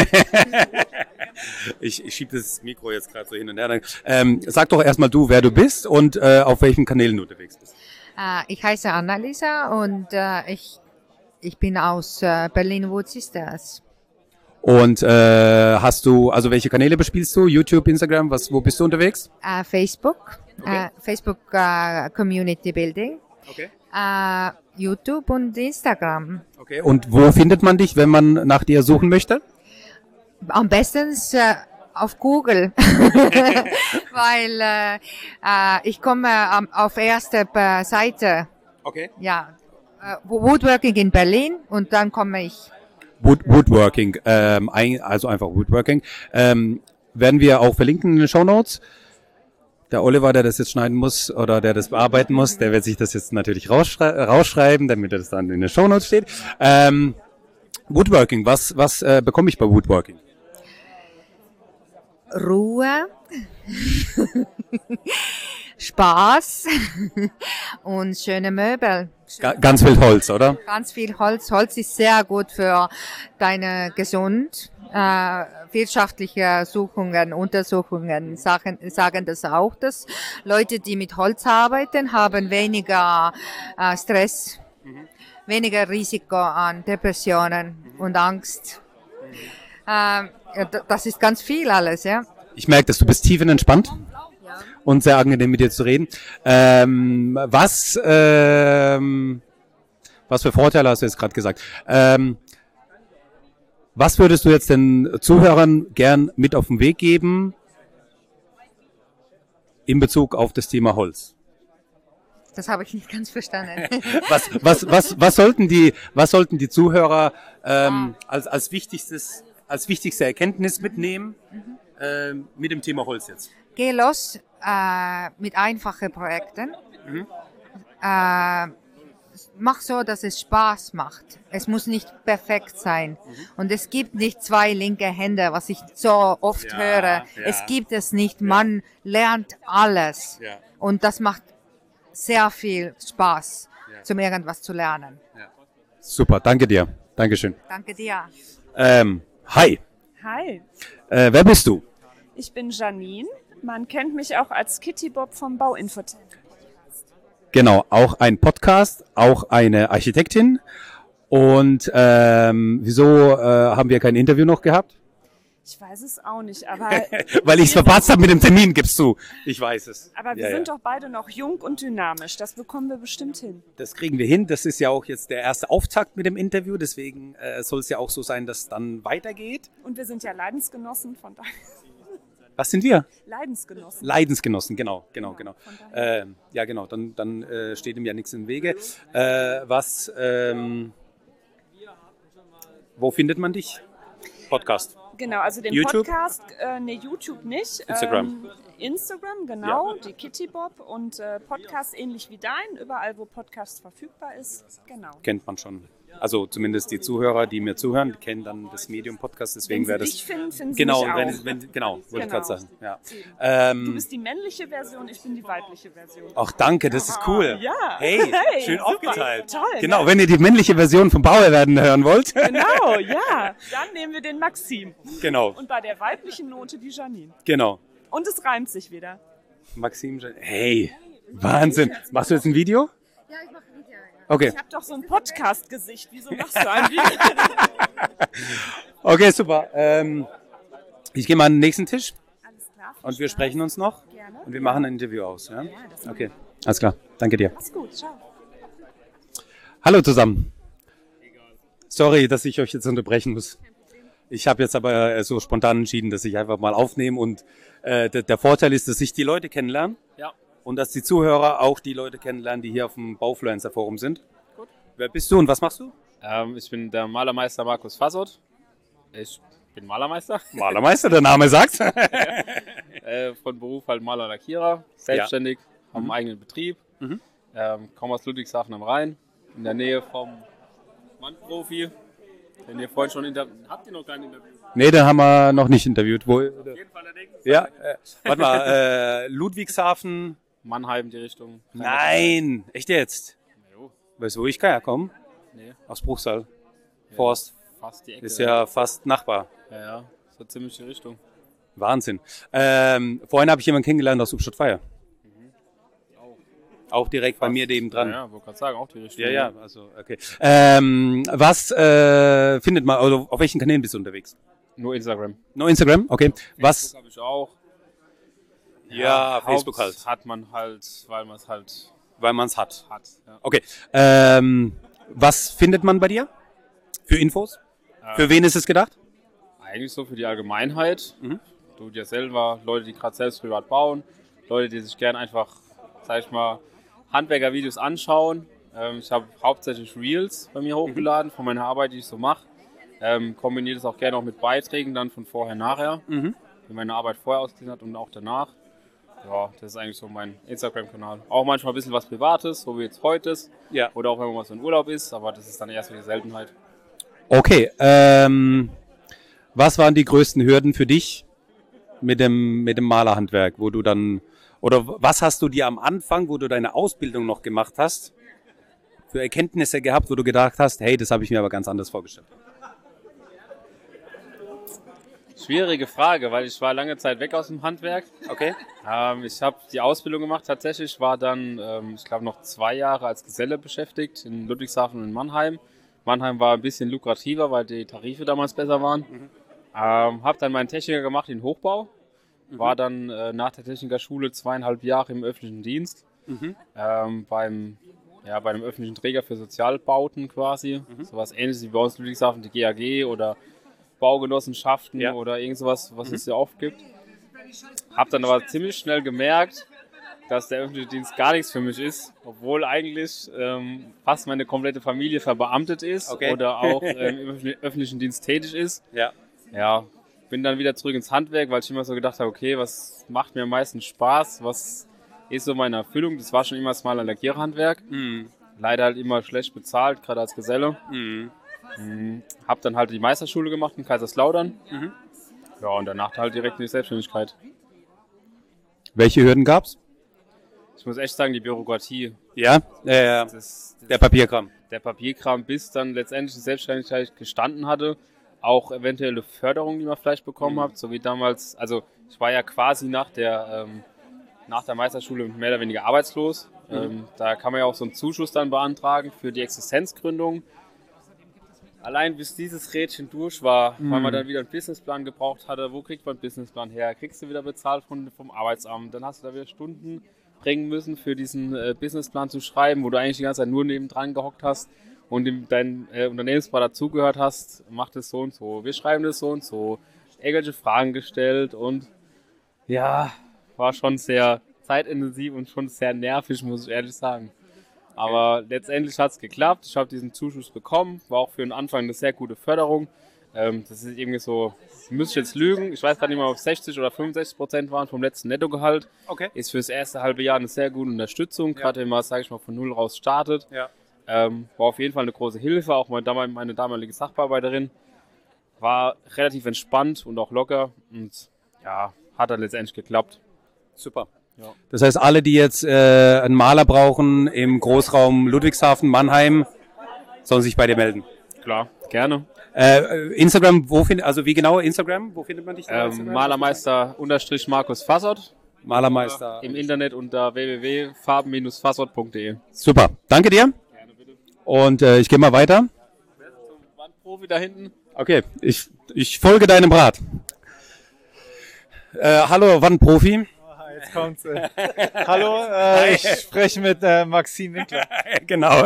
ich ich schiebe das Mikro jetzt gerade so hin und her. Ähm, sag doch erstmal du, wer du bist und äh, auf welchen Kanälen du unterwegs bist. Uh, ich heiße Annalisa und uh, ich, ich bin aus uh, Berlin Wood Sisters. Und äh, hast du, also welche Kanäle bespielst du? YouTube, Instagram, was, wo bist du unterwegs? Uh, Facebook, okay. uh, Facebook uh, Community Building. Okay. Uh, YouTube und Instagram. Okay. Und wo findet man dich, wenn man nach dir suchen möchte? Am besten äh, auf Google, weil äh, äh, ich komme ähm, auf erste äh, Seite. Okay. Ja, äh, Woodworking in Berlin und dann komme ich. Wood, Woodworking, ähm, ein, also einfach Woodworking. Ähm, werden wir auch verlinken in den Shownotes. Der Oliver, der das jetzt schneiden muss oder der das bearbeiten muss, der wird sich das jetzt natürlich rausschrei- rausschreiben, damit das dann in den Shownotes steht. Ähm, Woodworking, was, was äh, bekomme ich bei Woodworking? Ruhe, Spaß und schöne Möbel. Ga- ganz viel Holz, oder? Ganz viel Holz. Holz ist sehr gut für deine Gesund. Äh, wirtschaftliche Suchungen, Untersuchungen sagen, sagen das auch, dass Leute, die mit Holz arbeiten, haben weniger äh, Stress, mhm. weniger Risiko an Depressionen mhm. und Angst. Mhm. Äh, das ist ganz viel alles, ja. Ich merke, dass du bist tiefenentspannt ja. und sehr angenehm mit dir zu reden. Ähm, was äh, ähm, was für Vorteile hast du jetzt gerade gesagt? Ähm, was würdest du jetzt den Zuhörern gern mit auf den Weg geben in Bezug auf das Thema Holz? Das habe ich nicht ganz verstanden. Was, was, was, was sollten die, was sollten die Zuhörer ähm, als, als wichtigstes, als wichtigste Erkenntnis mitnehmen ähm, mit dem Thema Holz jetzt? Geh los äh, mit einfachen Projekten. Mhm. Äh, mach so, dass es Spaß macht. Es muss nicht perfekt sein. Mhm. Und es gibt nicht zwei linke Hände, was ich so oft Ja, höre. ja. Es gibt es nicht. Man lernt alles. Ja. Und das macht sehr viel Spaß, Ja. zum irgendwas zu lernen. Super, danke dir. Dankeschön. Danke dir. Ähm, hi, Hi, äh, wer bist du? ich bin Janine. Man kennt mich auch als Kitty Bob vom Bauinfotainment. Genau, auch ein Podcast, auch eine Architektin. Und ähm, wieso äh, haben wir kein Interview noch gehabt? Ich weiß es auch nicht, aber, Weil ich es verpasst habe mit dem Termin, gibst du. Ich weiß es. aber wir Ja, sind ja. doch beide noch jung und dynamisch. Das bekommen wir bestimmt hin. Das kriegen wir hin. Das ist ja auch jetzt der erste Auftakt mit dem Interview. Deswegen äh, soll es ja auch so sein, dass es dann weitergeht. Und wir sind ja Leidensgenossen, von daher. Was sind wir? Leidensgenossen. Leidensgenossen, genau, genau, Ja, genau. von daher. Ähm, ja, genau, dann, dann äh, steht ihm ja nichts im Wege. Äh, was, ähm, wo findet man dich? Podcast. Genau, also den YouTube? Podcast, äh, nee, YouTube nicht. Instagram. Ähm, Instagram, genau, die Kitty Bob und äh, Podcast ähnlich wie dein, überall wo Podcast verfügbar ist. Genau. Kennt man schon. Also zumindest die Zuhörer, die mir zuhören, die kennen dann das Medium Podcast, deswegen Wenn sie wäre das dich finden, finden sie genau, mich wenn, auch. wenn, genau, wollte ich Genau. gerade sagen. Ja. Du Ähm, bist die männliche Version, ich bin die weibliche Version. ach danke, das ist cool. Ja. Hey, Hey, schön super. aufgeteilt. Toll, Genau, ne? wenn ihr die männliche Version vom Bauer werden hören wollt. Genau, ja. Dann nehmen wir den Maxim. Genau, Und bei der weiblichen Note die Janine. genau. Und es reimt sich wieder. Maxim, hey, Wahnsinn. Machst du jetzt ein Video? Ja, ich mache Video. Okay. Ich habe doch so ein Podcast-Gesicht. Wieso machst du ein Video? Okay, super. Ähm, ich gehe mal an den nächsten Tisch Alles klar. und wir sprechen uns noch Gerne. und wir machen ein Interview aus. Ja? Ja, das machen Okay, alles klar. Danke dir. Mach's gut, ciao. Hallo zusammen. Sorry, dass ich euch jetzt unterbrechen muss. Ich habe jetzt aber äh, so spontan entschieden, dass ich einfach mal aufnehme und äh, der, der Vorteil ist, dass ich die Leute kennenlerne Ja. und dass die Zuhörer auch die Leute kennenlernen, die hier auf dem Baufluencer Forum sind. Gut. Wer bist du und was machst du? Ähm, ich bin der Malermeister Markus Fassot. Ich bin Malermeister. Malermeister, der Name sagt. äh, von Beruf halt Maler Lackierer, selbstständig, habe einen eigenen Betrieb. Mhm. Ähm, komme aus Ludwigshafen am Rhein, in der Nähe vom Mannprofi. Den ihr vorhin schon interviewt habt, ihr noch kein Interview? Nee, den haben wir noch nicht interviewt. Wo, Auf jeden Fall der nächste. ja, äh, warte mal, äh, Ludwigshafen. Mannheim, die Richtung. Nein, echt jetzt? Jo. Weißt du, wo ich herkomme? Nee. Aus Bruchsal. Forst. Fast die Ecke. Ist ja fast Nachbar. Ja, ja, so ziemlich die Richtung. Wahnsinn. Ähm, vorhin habe ich jemanden kennengelernt aus Ubstadt-Feier. Auch direkt bei mir neben dran. Ja, ja, wollte gerade sagen, auch die Richtung. Ja, ja, also, okay. Ähm, was äh, findet man, also auf welchen Kanälen bist du unterwegs? Nur Instagram. Nur Instagram? Okay. Was? Facebook habe ich auch. Ja, Facebook Haupt halt. Hat man halt, weil man es halt Weil man es hat. hat. Ja. Okay. Ähm, was findet man bei dir? Für Infos? Für Ähm, wen ist es gedacht? Eigentlich so für die Allgemeinheit. Mhm. Du dir selber, Leute, die gerade selbst privat bauen, Leute, die sich gerne einfach, sag ich mal, Handwerkervideos anschauen. Ähm, ich habe hauptsächlich Reels bei mir hochgeladen von meiner Arbeit, die ich so mache. Ähm, kombiniere das auch gerne auch mit Beiträgen dann von vorher, nachher, Mhm. wie meine Arbeit vorher ausgesehen hat und auch danach. Ja, das ist eigentlich so mein Instagram-Kanal. Auch manchmal ein bisschen was Privates, so wie jetzt heute ist. Ja. Oder auch wenn man mal so in Urlaub ist, aber das ist dann erst wieder Seltenheit. Okay. Ähm, was waren die größten Hürden für dich mit dem, mit dem Malerhandwerk, wo du dann, oder was hast du dir am Anfang, wo du deine Ausbildung noch gemacht hast, für Erkenntnisse gehabt, wo du gedacht hast, hey, das habe ich mir aber ganz anders vorgestellt? Schwierige Frage, weil ich war lange Zeit weg aus dem Handwerk. Okay. Ähm, ich habe die Ausbildung gemacht tatsächlich, war dann, ähm, ich glaube, noch zwei Jahre als Geselle beschäftigt in Ludwigshafen und in Mannheim. Mannheim war ein bisschen lukrativer, weil die Tarife damals besser waren. Mhm. Ähm, habe dann meinen Techniker gemacht in Hochbau. Mhm. War dann äh, nach der Technikerschule zweieinhalb Jahre im öffentlichen Dienst. Mhm. Ähm, beim ja, bei einem öffentlichen Träger für Sozialbauten quasi. Mhm. Sowas ähnliches wie bei uns in Ludwigshafen, die G A G oder Baugenossenschaften ja. oder irgend sowas, was mhm. es hier oft gibt. Hab dann aber ziemlich schnell gemerkt, dass der öffentliche Dienst gar nichts für mich ist, obwohl eigentlich ähm, fast meine komplette Familie verbeamtet ist okay. oder auch ähm, im öffentlichen Dienst tätig ist. Ja. Ja, bin dann wieder zurück ins Handwerk, weil ich immer so gedacht habe, okay, was macht mir am meisten Spaß, was ist so meine Erfüllung? Das war schon immer das Mal an der Lackiererhandwerk. Mhm. Leider halt immer schlecht bezahlt, gerade als Geselle. Mhm. Mhm. Hab dann halt die Meisterschule gemacht in Kaiserslautern. Mhm. Ja, und danach halt direkt in die Selbstständigkeit. Welche Hürden gab's? Ich muss echt sagen, die Bürokratie. Ja, äh, das, das, der Papierkram. Der Papierkram, bis dann letztendlich die Selbstständigkeit gestanden hatte. Auch eventuelle Förderungen, die man vielleicht bekommen mhm. hat. So wie damals, also ich war ja quasi nach der, ähm, nach der Meisterschule mehr oder weniger arbeitslos. Mhm. Ähm, da kann man ja auch so einen Zuschuss dann beantragen für die Existenzgründung. Allein bis dieses Rädchen durch war, mhm. weil man dann wieder einen Businessplan gebraucht hatte. Wo kriegt man einen Businessplan her? Kriegst du wieder bezahlt von, vom Arbeitsamt? Dann hast du da wieder Stunden bringen müssen, für diesen äh, Businessplan zu schreiben, wo du eigentlich die ganze Zeit nur nebendran gehockt hast und dem, dein äh, Unternehmenspaar dazugehört hast, macht es so und so, wir schreiben das so und so, irgendwelche Fragen gestellt und ja, war schon sehr zeitintensiv und schon sehr nervig, muss ich ehrlich sagen. Aber letztendlich hat es geklappt, ich habe diesen Zuschuss bekommen, war auch für den Anfang eine sehr gute Förderung. Ähm, das ist irgendwie so, müsste ich jetzt lügen, ich weiß gar nicht mal, ob sechzig oder fünfundsechzig Prozent waren vom letzten Nettogehalt. Okay. Ist fürs erste halbe Jahr eine sehr gute Unterstützung, ja. gerade wenn man, sage ich mal, von null raus startet. Ja. Ähm, war auf jeden Fall eine große Hilfe, auch meine, meine damalige Sachbearbeiterin. War relativ entspannt und auch locker und ja, hat dann letztendlich geklappt. Super. Ja. Das heißt, alle, die jetzt äh, einen Maler brauchen im Großraum Ludwigshafen, Mannheim, sollen sich bei dir melden. Klar, gerne. Äh, Instagram, wo findet, also wie genau Instagram? Wo findet man dich? Ähm, Malermeister unterstrich Markus Fassott. Malermeister. Im Internet unter w w w punkt farben Bindestrich fassott punkt d e. Super, danke dir. Gerne, bitte. Und äh, ich gehe mal weiter. Wer ist zum Wandprofi da hinten? Okay, ich, ich folge deinem Rat. Äh, hallo, Wandprofi. Jetzt kommt's. Äh. Hallo, äh, ich spreche mit äh, Maxime Winkler. Genau.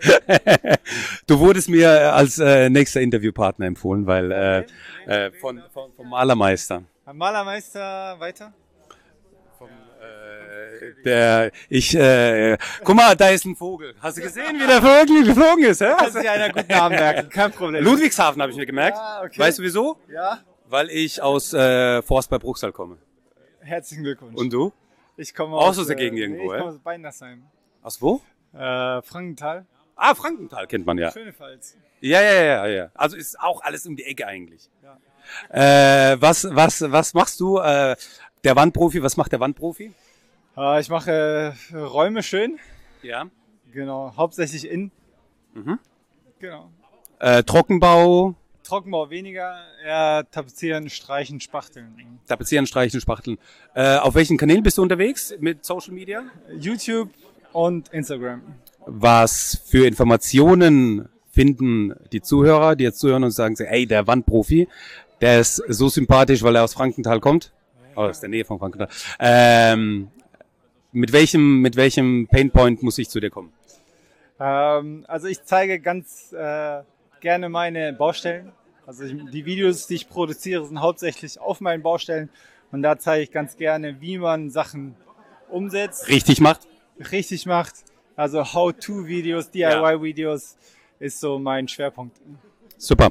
Du wurdest mir als äh, nächster Interviewpartner empfohlen, weil äh, äh, von, von vom Malermeister. Malermeister weiter? Vom, äh, der ich äh, guck mal, da ist ein Vogel. Hast du gesehen, wie der Vogel geflogen ist? Hä? Kann sich einer guten Namen merken, kein Problem. Ludwigshafen habe ich mir gemerkt. Ah, okay. Weißt du wieso? Ja. Weil ich aus äh, Forst bei Bruchsal komme. Herzlichen Glückwunsch. Und du? Ich komme aus, aus, aus der äh, Gegend irgendwo, ich komme ja? aus Beinersheim. Aus wo? Äh, Frankenthal. Ah, Frankenthal kennt man ja. Schönefalls. Ja, ja, ja, ja. Also ist auch alles um die Ecke eigentlich. Ja. Äh, was, was, was machst du? Äh, der Wandprofi, was macht der Wandprofi? Äh, ich mache äh, Räume schön. Ja. Genau, hauptsächlich innen. Mhm. Genau. Äh, Trockenbau. Trockenbau weniger, eher tapezieren, streichen, spachteln. Tapezieren, streichen, spachteln. Äh, auf welchen Kanälen bist du unterwegs mit Social Media? YouTube und Instagram. Was für Informationen finden die Zuhörer, die jetzt zuhören und sagen, ey, der Wandprofi, der ist so sympathisch, weil er aus Frankenthal kommt? Oh, aus der Nähe von Frankenthal. Ähm, mit welchem, mit welchem Painpoint muss ich zu dir kommen? Ähm, also ich zeige ganz äh, gerne meine Baustellen. Also ich, die Videos, die ich produziere, sind hauptsächlich auf meinen Baustellen. Und da zeige ich ganz gerne, wie man Sachen umsetzt. Richtig macht. Richtig macht. Also How-to-Videos, D I Y-Videos ist so mein Schwerpunkt. Super.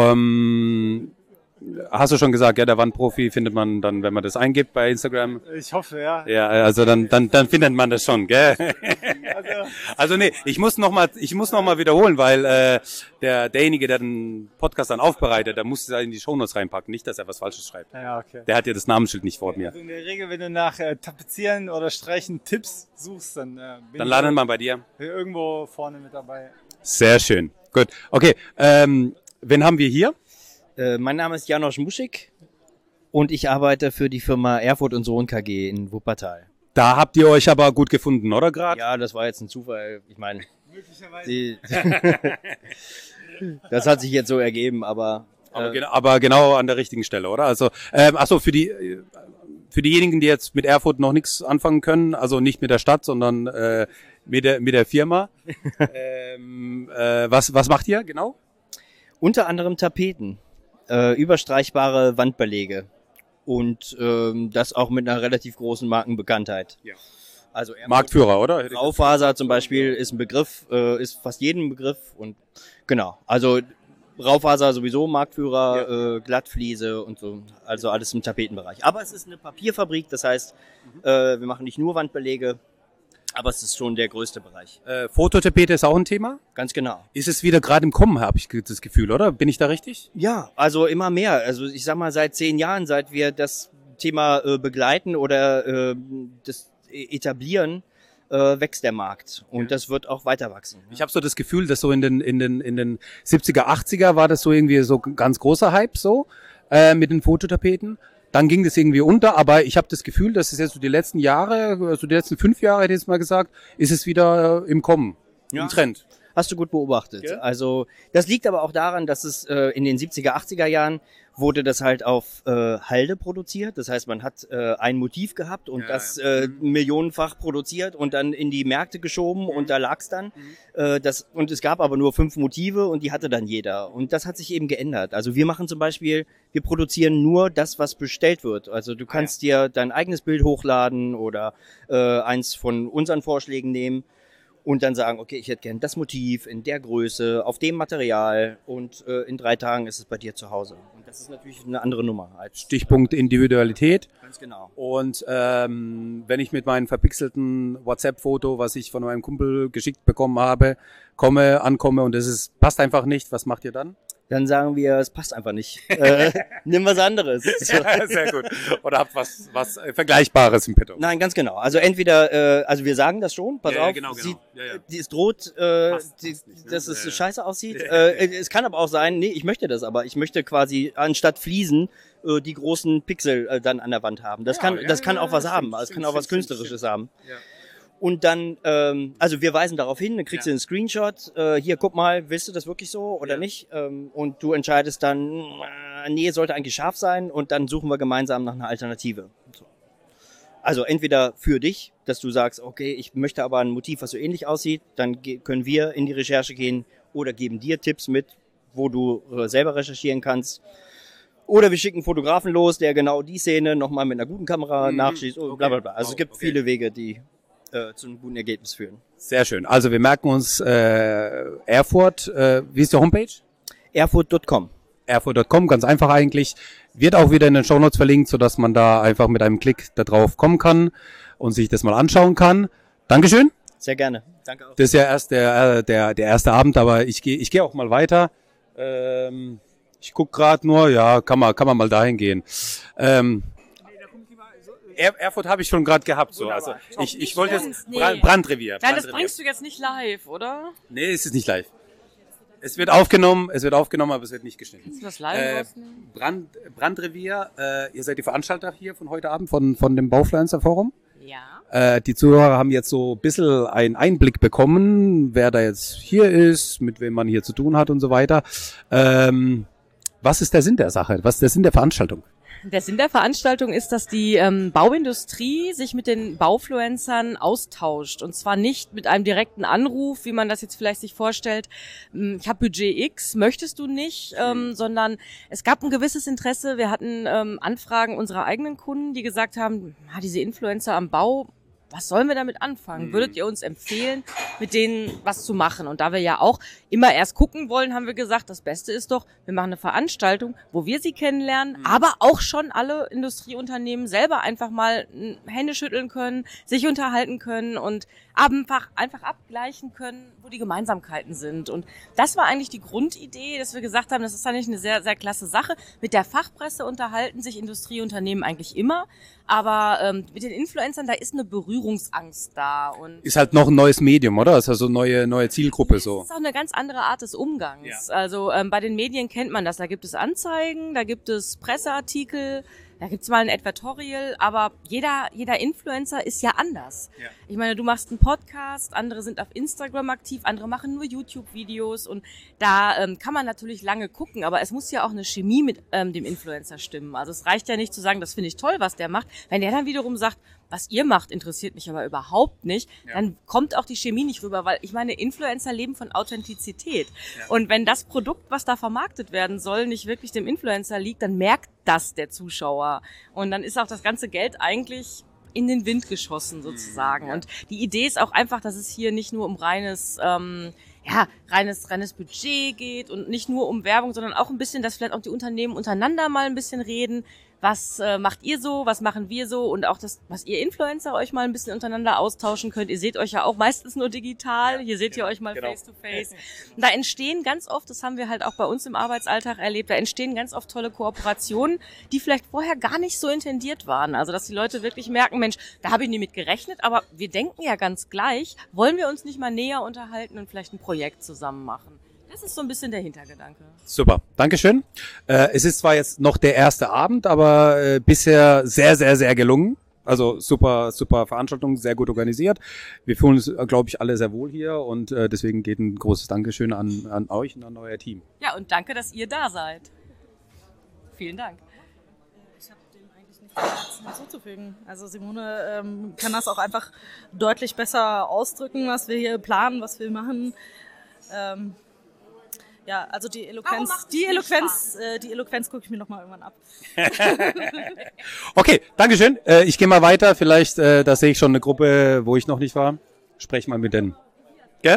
Um, hast du schon gesagt, ja, der Wandprofi findet man dann, wenn man das eingibt bei Instagram? Ich hoffe, ja. Ja, also dann, dann, dann findet man das schon, gell? Also, also nee, ich muss noch mal, ich muss noch mal wiederholen, weil äh, der derjenige, der den Podcast dann aufbereitet, der muss es halt in die Shownotes reinpacken, nicht, dass er was Falsches schreibt. Ja, okay. Der hat ja das Namensschild nicht vor mir. Also in der Regel, wenn du nach äh, Tapezieren oder Streichen Tipps suchst, dann äh, bin dann ich landet man bei dir. Irgendwo vorne mit dabei. Sehr schön. Gut. Okay. Ähm, wen haben wir hier? Äh, mein Name ist Janosch Muschig und ich arbeite für die Firma Erfurt und Sohn K G in Wuppertal. Da habt ihr euch aber gut gefunden, oder gerade? Ja, das war jetzt ein Zufall. Ich meine, die, das hat sich jetzt so ergeben, aber äh, aber, genau, aber genau an der richtigen Stelle, oder? Also, ähm, achso, für die für diejenigen, die jetzt mit Erfurt noch nichts anfangen können, also nicht mit der Stadt, sondern äh, mit der, mit der Firma. ähm, äh, was, was macht ihr genau? Unter anderem Tapeten, äh, überstreichbare Wandbeläge und ähm, das auch mit einer relativ großen Markenbekanntheit. Ja. Also Marktführer, oder? Raufaser zum Beispiel ist ein Begriff, äh, ist fast jedem Begriff und genau, also Raufaser sowieso Marktführer, ja. äh, Glattfliese und so, also alles im Tapetenbereich. Aber es ist eine Papierfabrik, das heißt, mhm. äh, wir machen nicht nur Wandbeläge, aber es ist schon der größte Bereich. Äh, Fototapete ist auch ein Thema? Ganz genau. Ist es wieder gerade im Kommen, habe ich das Gefühl, oder? Bin ich da richtig? Ja, also immer mehr. Also ich sag mal, seit zehn Jahren, seit wir das Thema äh, begleiten oder äh, das etablieren, äh, wächst der Markt und ja. das wird auch weiter wachsen. Ich habe so das Gefühl, dass so in den in den in den siebziger, achtziger war das so irgendwie so ganz großer Hype so äh, mit den Fototapeten. Dann ging das irgendwie unter, aber ich habe das Gefühl, dass es jetzt so die letzten Jahre, also die letzten fünf Jahre, hätte ich jetzt mal gesagt, ist es wieder im Kommen, ja. im Trend. Hast du gut beobachtet. Ja. Also das liegt aber auch daran, dass es äh, in den siebziger, achtziger Jahren wurde das halt auf äh, Halde produziert. Das heißt, man hat äh, ein Motiv gehabt und ja, das äh, mhm. millionenfach produziert und dann in die Märkte geschoben mhm. und da lag's dann. Mhm. Äh, das, und es gab aber nur fünf Motive und die hatte dann jeder. Und das hat sich eben geändert. Also wir machen zum Beispiel, wir produzieren nur das, was bestellt wird. Also du kannst ja. dir dein eigenes Bild hochladen oder äh, eins von unseren Vorschlägen nehmen. Und dann sagen, okay, ich hätte gern das Motiv in der Größe, auf dem Material und äh, in drei Tagen ist es bei dir zu Hause. Und das ist natürlich eine andere Nummer. Als Stichpunkt Individualität. Ganz genau. Und ähm, wenn ich mit meinem verpixelten WhatsApp-Foto, was ich von meinem Kumpel geschickt bekommen habe, komme, ankomme und es ist, passt einfach nicht, was macht ihr dann? Dann sagen wir, es passt einfach nicht. Äh, nimm was anderes. Ja, sehr gut. Oder habt was, was Vergleichbares im Petto. Nein, ganz genau. Also entweder, äh, also wir sagen das schon, pass ja, auf, genau, genau. Sie, ja, ja. die, es droht, äh, passt, die, passt nicht, ne? dass es ja, ja. scheiße aussieht. Ja, äh, es kann aber auch sein, nee, ich möchte das aber. Ich möchte quasi anstatt Fliesen äh, die großen Pixel äh, dann an der Wand haben. Das ja, kann, ja, das kann ja, auch was stimmt, haben. Es stimmt, kann auch was stimmt, Künstlerisches stimmt. haben. Ja. Und dann, ähm, also wir weisen darauf hin, dann kriegst ja. du einen Screenshot, äh, hier, guck mal, willst du das wirklich so oder ja. nicht? Ähm, und du entscheidest dann, äh, nee, sollte eigentlich scharf sein und dann suchen wir gemeinsam nach einer Alternative. So. Also entweder für dich, dass du sagst, okay, ich möchte aber ein Motiv, was so ähnlich aussieht, dann ge- können wir in die Recherche gehen oder geben dir Tipps mit, wo du äh, selber recherchieren kannst. Oder wir schicken einen Fotografen los, der genau die Szene nochmal mit einer guten Kamera mhm. nachschießt und okay. bla bla bla. Also oh, es gibt okay. viele Wege, die äh, zu einem guten Ergebnis führen. Sehr schön. Also wir merken uns äh, Erfurt. Äh, wie ist die Homepage? Erfurt Punkt com. Erfurt Punkt com, ganz einfach eigentlich. Wird auch wieder in den Shownotes verlinkt, sodass man da einfach mit einem Klick da drauf kommen kann und sich das mal anschauen kann. Dankeschön. Sehr gerne. Danke auch. Das ist ja erst der, der, der erste Abend, aber ich gehe ich gehe auch mal weiter. Ähm, Ich guck gerade nur, ja, kann man, kann man mal dahin gehen. Ähm, er, Erfurt habe ich schon gerade gehabt, so. Also ich, ich wollte jetzt nee. Brand, Brandrevier. Nein, das Brandrevier. bringst du jetzt nicht live, oder? Nee, es ist nicht live. Es wird aufgenommen, es wird aufgenommen, aber es wird nicht geschnitten. Kannst du das live äh, rausnehmen? Brand, Brandrevier, äh, ihr seid die Veranstalter hier von heute Abend, von, von dem Baufluencer Forum. Ja. Äh, die Zuhörer haben jetzt so ein bisschen einen Einblick bekommen, wer da jetzt hier ist, mit wem man hier zu tun hat und so weiter. Ähm, Was ist der Sinn der Sache? Was ist der Sinn der Veranstaltung? Der Sinn der Veranstaltung ist, dass die ähm, Bauindustrie sich mit den Baufluencern austauscht. Und zwar nicht mit einem direkten Anruf, wie man das jetzt vielleicht sich vorstellt. Ich habe Budget X, möchtest du nicht? Ähm, sondern es gab ein gewisses Interesse. Wir hatten ähm, Anfragen unserer eigenen Kunden, die gesagt haben, ah, diese Influencer am Bau, was sollen wir damit anfangen? Mhm. Würdet ihr uns empfehlen, mit denen was zu machen? Und da wir ja auch immer erst gucken wollen, haben wir gesagt, das Beste ist doch, wir machen eine Veranstaltung, wo wir sie kennenlernen, mhm. aber auch schon alle Industrieunternehmen selber einfach mal Hände schütteln können, sich unterhalten können und einfach, einfach abgleichen können, wo die Gemeinsamkeiten sind. Und das war eigentlich die Grundidee, dass wir gesagt haben, das ist eigentlich eine sehr, sehr klasse Sache. Mit der Fachpresse unterhalten sich Industrieunternehmen eigentlich immer, aber ähm, mit den Influencern, da ist eine Berührungsangst da. Und ist halt noch ein neues Medium, oder? Ist also eine neue, neue Zielgruppe so. Das ist auch eine ganz andere Art des Umgangs. Ja. Also ähm, bei den Medien kennt man das. Da gibt es Anzeigen, da gibt es Presseartikel, da gibt's mal ein Advertorial, aber jeder jeder Influencer ist ja anders. Ja. Ich meine, du machst einen Podcast, andere sind auf Instagram aktiv, andere machen nur YouTube-Videos und da ähm, kann man natürlich lange gucken, aber es muss ja auch eine Chemie mit ähm, dem Influencer stimmen. Also es reicht ja nicht zu sagen, das finde ich toll, was der macht. Wenn der dann wiederum sagt, was ihr macht, interessiert mich aber überhaupt nicht, ja. dann kommt auch die Chemie nicht rüber, weil ich meine, Influencer leben von Authentizität. Ja. Und wenn das Produkt, was da vermarktet werden soll, nicht wirklich dem Influencer liegt, dann merkt das der Zuschauer. Und dann ist auch das ganze Geld eigentlich in den Wind geschossen sozusagen. Ja. Und die Idee ist auch einfach, dass es hier nicht nur um reines, ähm, ja, reines, reines Budget geht und nicht nur um Werbung, sondern auch ein bisschen, dass vielleicht auch die Unternehmen untereinander mal ein bisschen reden. Was äh, macht ihr so? Was machen wir so? Und auch das, was ihr Influencer euch mal ein bisschen untereinander austauschen könnt. Ihr seht euch ja auch meistens nur digital. Hier seht ihr euch mal genau. face to face. Und da entstehen ganz oft, das haben wir halt auch bei uns im Arbeitsalltag erlebt, da entstehen ganz oft tolle Kooperationen, die vielleicht vorher gar nicht so intendiert waren. Also, dass die Leute wirklich merken, Mensch, da habe ich nie mit gerechnet, aber wir denken ja ganz gleich. Wollen wir uns nicht mal näher unterhalten und vielleicht ein Projekt zusammen machen? Das ist so ein bisschen der Hintergedanke. Super, Dankeschön. Äh, es ist zwar jetzt noch der erste Abend, aber äh, bisher sehr, sehr, sehr gelungen. Also super, super Veranstaltung, sehr gut organisiert. Wir fühlen uns, glaube ich, alle sehr wohl hier und äh, deswegen geht ein großes Dankeschön an, an euch und an euer Team. Ja, und danke, dass ihr da seid. Vielen Dank. Ich habe dem eigentlich nichts hinzuzufügen. Also Simone ähm, kann das auch einfach deutlich besser ausdrücken, was wir hier planen, was wir machen. Ähm, Ja, also die Eloquenz, die Eloquenz, äh, die Eloquenz gucke ich mir noch mal irgendwann ab. Okay, Dankeschön. Äh, ich gehe mal weiter. Vielleicht, äh, da sehe ich schon eine Gruppe, wo ich noch nicht war. Sprech mal mit denen. Gell?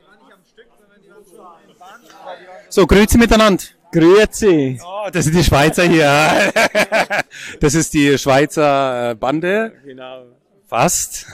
So, grüezi miteinander. Grüezi. Oh, das sind die Schweizer hier. Das ist die Schweizer Bande. Genau. Fast.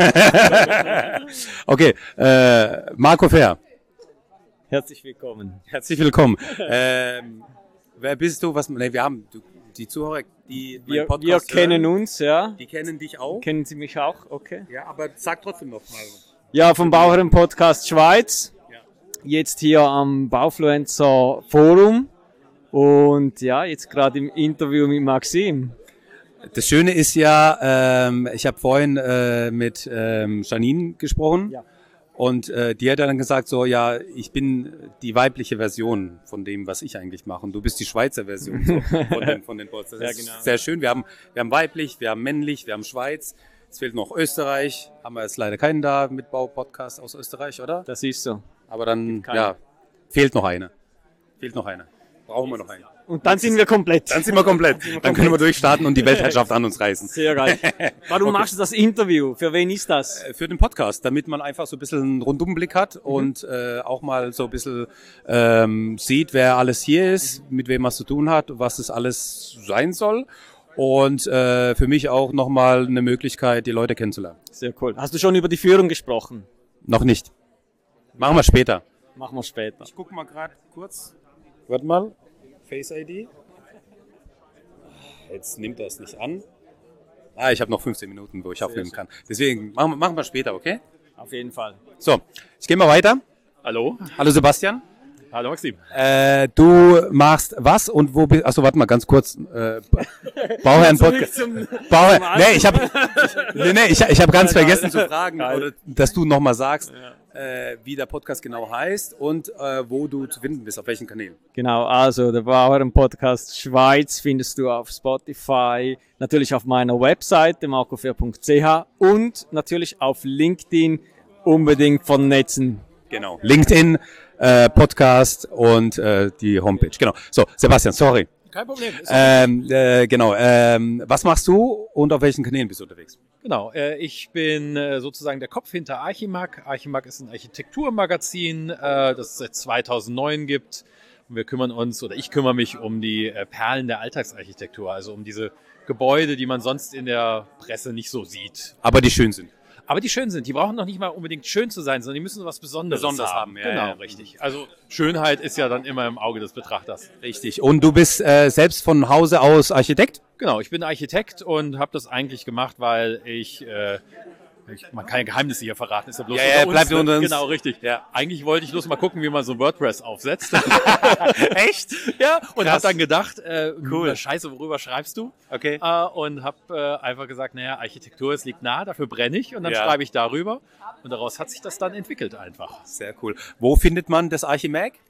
Okay, äh, Marco Fair. Herzlich willkommen. Herzlich willkommen. ähm, wer bist du? Was? Nee, wir haben du, die Zuhörer, die wir, Podcast wir kennen hören, uns, ja. Die kennen dich auch. Kennen Sie mich auch? Okay. Ja, aber sag trotzdem noch mal. Ja, vom Bauherren Podcast Schweiz. Ja. Jetzt hier am Baufluencer Forum und ja, jetzt gerade im Interview mit Maxim. Das Schöne ist ja, ähm, ich habe vorhin äh, mit ähm, Janine gesprochen. Ja. Und äh, die hat dann gesagt, so, ja, ich bin die weibliche Version von dem, was ich eigentlich mache. Und du bist die Schweizer Version so, von den, von den Bots. Das ja, ist genau. Sehr schön. Wir haben, wir haben weiblich, wir haben männlich, wir haben Schweiz. Es fehlt noch Österreich. Haben wir jetzt leider keinen da mit Bau-Podcast aus Österreich, oder? Das ist so. Aber dann, ja, fehlt noch eine. Fehlt noch eine. Brauchen wir noch eine. Und dann sind wir komplett. Dann sind wir komplett. Sind wir dann können wir durchstarten und die Weltherrschaft an uns reißen. Sehr geil. Warum okay. machst du das Interview? Für wen ist das? Für den Podcast, damit man einfach so ein bisschen einen Rundumblick hat mhm. und äh, auch mal so ein bisschen ähm, sieht, wer alles hier ist, mit wem was zu tun hat, was es alles sein soll. Und äh, für mich auch nochmal eine Möglichkeit, die Leute kennenzulernen. Sehr cool. Hast du schon über die Führung gesprochen? Noch nicht. Machen wir später. Machen wir später. Ich gucke mal gerade kurz. Warte mal. Face I D. Jetzt nimmt er es nicht an. Ah, ich habe noch fünfzehn Minuten, wo ich aufnehmen kann. Deswegen machen wir, machen wir später, okay? Auf jeden Fall. So, ich gehe mal weiter. Hallo. Hallo Sebastian. Hallo Maxim. Äh, du machst was und wo bist? Achso, warte mal ganz kurz. Äh, Bauherren Podcast. Bauherren. Nee, ich habe nee, nee, ich, ich habe ganz vergessen zu fragen, oder, dass du nochmal sagst, äh, wie der Podcast genau heißt und äh, wo du zu finden bist, auf welchen Kanälen. Genau, also der Bauherren Podcast Schweiz findest du auf Spotify, natürlich auf meiner Webseite marco fair punkt c h und natürlich auf LinkedIn. Unbedingt vernetzen. Genau. LinkedIn, äh, Podcast und äh, die Homepage. Genau. So, Sebastian, sorry. Kein Problem. Ähm, äh, genau. Ähm, was machst du und auf welchen Kanälen bist du unterwegs? Genau. Äh, ich bin äh, sozusagen der Kopf hinter Archimag. Archimag ist ein Architekturmagazin, äh, das es seit zweitausendneun gibt. Und wir kümmern uns, oder ich kümmere mich um die äh, Perlen der Alltagsarchitektur, also um diese Gebäude, die man sonst in der Presse nicht so sieht. Aber die schön sind. Aber die schön sind. Die brauchen noch nicht mal unbedingt schön zu sein, sondern die müssen was Besonderes, Besonderes haben. haben. Ja, genau, ja. richtig. Also Schönheit ist ja dann immer im Auge des Betrachters. Richtig. Und du bist äh, selbst von Hause aus Architekt? Genau, ich bin Architekt und habe das eigentlich gemacht, weil ich... Äh, Ich, man kann ja Geheimnisse hier verraten, ist ja bloß ja, unter ja, uns. bleibt unter uns. Genau, richtig. Ja. Eigentlich wollte ich bloß mal gucken, wie man so WordPress aufsetzt. Echt? Ja, und Krass. hab dann gedacht, äh, Cool. scheiße, worüber schreibst du? Okay. Äh, und hab äh, einfach gesagt, naja, Architektur, es liegt nah, dafür brenne ich und dann Ja. schreibe ich darüber. Und daraus hat sich das dann entwickelt einfach. Sehr cool. Wo findet man das Archimag?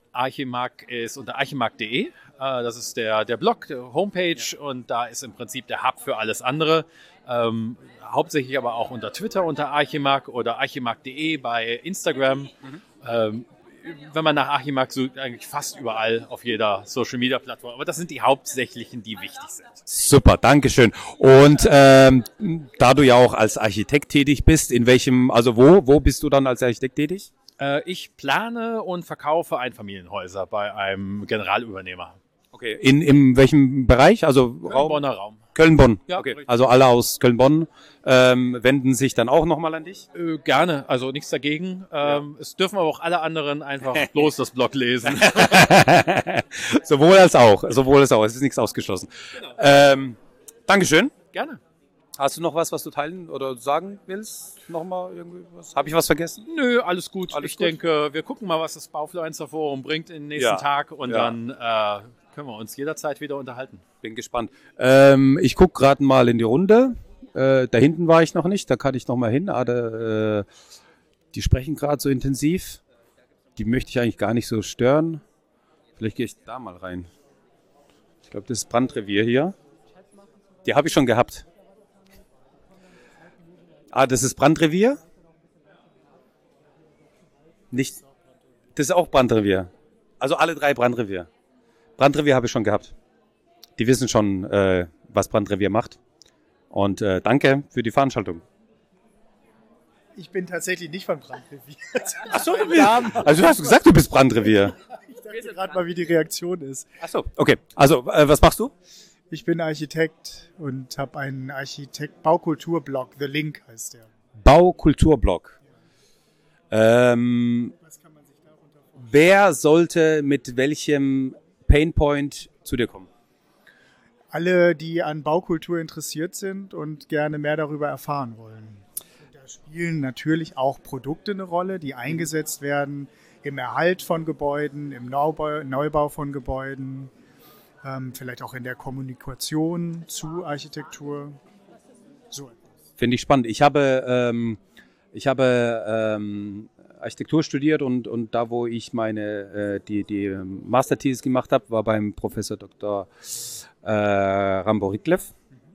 Archimark ist unter archimark punkt de. Äh, das ist der, der Blog, der Homepage ja. und da ist im Prinzip der Hub für alles andere. Ähm, hauptsächlich aber auch unter Twitter unter Archimark oder archimark punkt de bei Instagram. Mhm. Ähm, wenn man nach Archimark sucht, eigentlich fast überall auf jeder Social-Media-Plattform. Aber das sind die hauptsächlichen, die wichtig sind. Super, Dankeschön. Und ähm, da du ja auch als Architekt tätig bist, in welchem, also wo, wo bist du dann als Architekt tätig? Äh, ich plane und verkaufe Einfamilienhäuser bei einem Generalübernehmer. Okay. In, in welchem Bereich? Also Köln-Bonner Raum. Köln-Bonn. Ja, okay. Also alle aus Köln-Bonn ähm, wenden sich dann auch nochmal an dich? Äh, gerne, also nichts dagegen. Ähm, ja. Es dürfen aber auch alle anderen einfach bloß das Blog lesen. Sowohl als auch, sowohl als auch. Es ist nichts ausgeschlossen. Genau. Ähm, Dankeschön. Gerne. Hast du noch was, was du teilen oder sagen willst? Nochmal irgendwie was? Habe ich was vergessen? Nö, alles gut. Alles ich gut? denke, wir gucken mal, was das Baufluencer Forum bringt in den nächsten Ja. Tag und Ja. dann äh, können wir uns jederzeit wieder unterhalten. Bin gespannt. Ähm, ich gucke gerade mal in die Runde. Äh, da hinten war ich noch nicht, da kann ich noch mal hin. Ah, da, äh, die sprechen gerade so intensiv. Die möchte ich eigentlich gar nicht so stören. Vielleicht gehe ich da mal rein. Ich glaube, das ist Brandrevier hier. Die habe ich schon gehabt. Ah, das ist Brandrevier? Nicht. Das ist auch Brandrevier. Also alle drei Brandrevier. Brandrevier habe ich schon gehabt. Die wissen schon, äh, was Brandrevier macht. Und äh, danke für die Veranstaltung. Ich bin tatsächlich nicht von Brandrevier. Ach so, also du hast gesagt, du bist Brandrevier. Ich dachte gerade mal, wie die Reaktion ist. Ach so, okay. Also, äh, was machst du? Ich bin Architekt und habe einen Architekt-Baukultur-Blog. The Link heißt der. Baukulturblog. Ähm, wer sollte mit welchem Painpoint zu dir kommen? Alle, die an Baukultur interessiert sind und gerne mehr darüber erfahren wollen. Da spielen natürlich auch Produkte eine Rolle, die eingesetzt werden im Erhalt von Gebäuden, im Neubau, Neubau von Gebäuden, ähm, vielleicht auch in der Kommunikation zu Architektur. So. Finde ich spannend. Ich habe, ähm, ich habe ähm, Architektur studiert und, und da, wo ich meine äh, die, die Masterthesis gemacht habe, war beim Professor Doktor äh, Rambo Riklev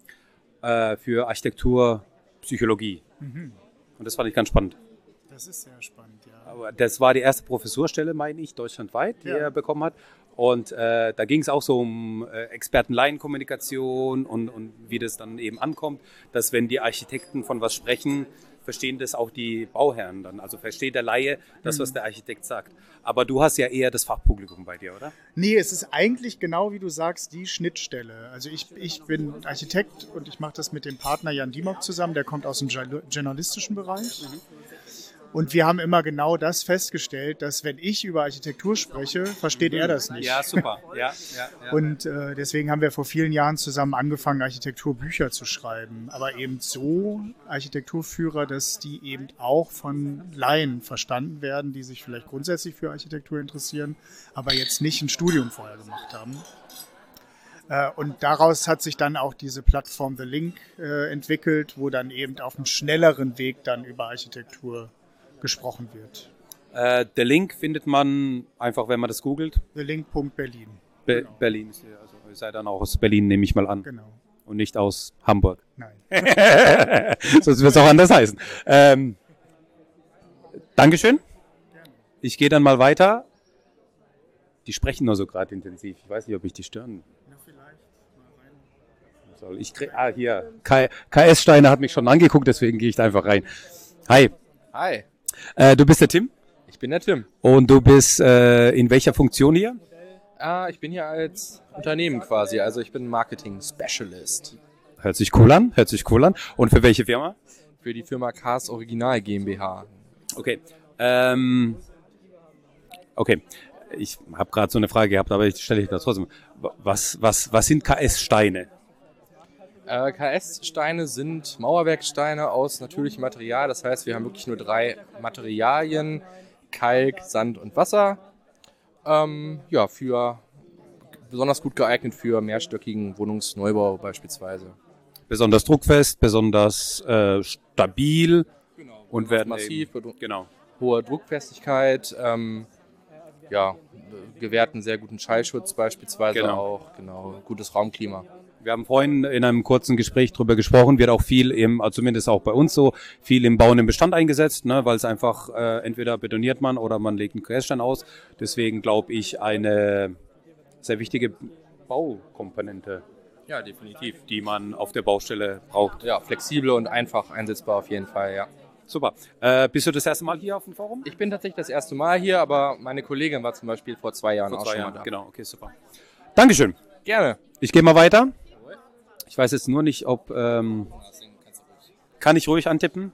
äh, für Architekturpsychologie. Mhm. Und das fand ich ganz spannend. Das ist sehr spannend, ja. Aber das war die erste Professurstelle, meine ich, deutschlandweit, die Ja. er bekommen hat. Und äh, da ging es auch so um äh, Experten-Laien-Kommunikation und, und wie das dann eben ankommt, dass wenn die Architekten von was sprechen, verstehen das auch die Bauherren dann. Also versteht der Laie das, was Mhm. der Architekt sagt. Aber du hast ja eher das Fachpublikum bei dir, oder? Nee, es ist eigentlich genau wie du sagst, die Schnittstelle. Also ich, ich bin Architekt und ich mache das mit dem Partner Jan Dimok zusammen, der kommt aus dem journalistischen Bereich. Und wir haben immer genau das festgestellt, dass wenn ich über Architektur spreche, versteht er das nicht. Ja, super. Ja, ja, ja. Und äh, deswegen haben wir vor vielen Jahren zusammen angefangen, Architekturbücher zu schreiben. Aber eben so Architekturführer, dass die eben auch von Laien verstanden werden, die sich vielleicht grundsätzlich für Architektur interessieren, aber jetzt nicht ein Studium vorher gemacht haben. Äh, und daraus hat sich dann auch diese Plattform The Link äh, entwickelt, wo dann eben auf einem schnelleren Weg dann über Architektur gesprochen wird. Äh, der Link findet man einfach, wenn man das googelt. The Link Punkt Berlin. Be Genau. Berlin ist ja, also ihr seid dann auch aus Berlin, nehme ich mal an. Genau. Und nicht aus Hamburg. Nein. Sonst wird es auch anders heißen. Ähm, Dankeschön. Ich gehe dann mal weiter. Die sprechen nur so gerade intensiv. Ich weiß nicht, ob ich die stören soll. Ich krieg, ah, hier. K S Steiner hat mich schon angeguckt, deswegen gehe ich da einfach rein. Hi. Hi. Äh, du bist der Tim? Ich bin der Tim. Und du bist äh, in welcher Funktion hier? Ah, ich bin hier als Unternehmen quasi, also ich bin Marketing Specialist. Hört sich cool an, hört sich cool an. Und für welche Firma? Für die Firma Cars Original GmbH. Okay. Ähm, okay. Ich habe gerade so eine Frage gehabt, aber ich stelle ich das trotzdem. Was, was, was sind K S-Steine? Äh, K S-Steine sind Mauerwerksteine aus natürlichem Material. Das heißt, wir haben wirklich nur drei Materialien: Kalk, Sand und Wasser. Ähm, ja, für besonders gut geeignet für mehrstöckigen Wohnungsneubau beispielsweise. Besonders druckfest, besonders äh, stabil Genau. und werden massiv, eben, genau. hohe Druckfestigkeit, ähm, ja, gewährt einen sehr guten Schallschutz beispielsweise Genau. auch, genau, gutes Raumklima. Wir haben vorhin in einem kurzen Gespräch drüber gesprochen, wird auch viel im, also zumindest auch bei uns so, viel im bauenden Bestand eingesetzt, ne, weil es einfach, äh, entweder betoniert man oder man legt einen Querstein aus. Deswegen glaube ich eine sehr wichtige Baukomponente. Ja, definitiv. Die man auf der Baustelle braucht. Ja, flexibel und einfach einsetzbar auf jeden Fall, ja. Super. Äh, bist du das erste Mal hier auf dem Forum? Ich bin tatsächlich das erste Mal hier, aber meine Kollegin war zum Beispiel vor zwei Jahren Vor auch zwei schon Jahren, mal da. genau, okay, super. Dankeschön. Gerne. Ich gehe mal weiter. Ich weiß jetzt nur nicht, ob... Ähm, kann ich ruhig antippen?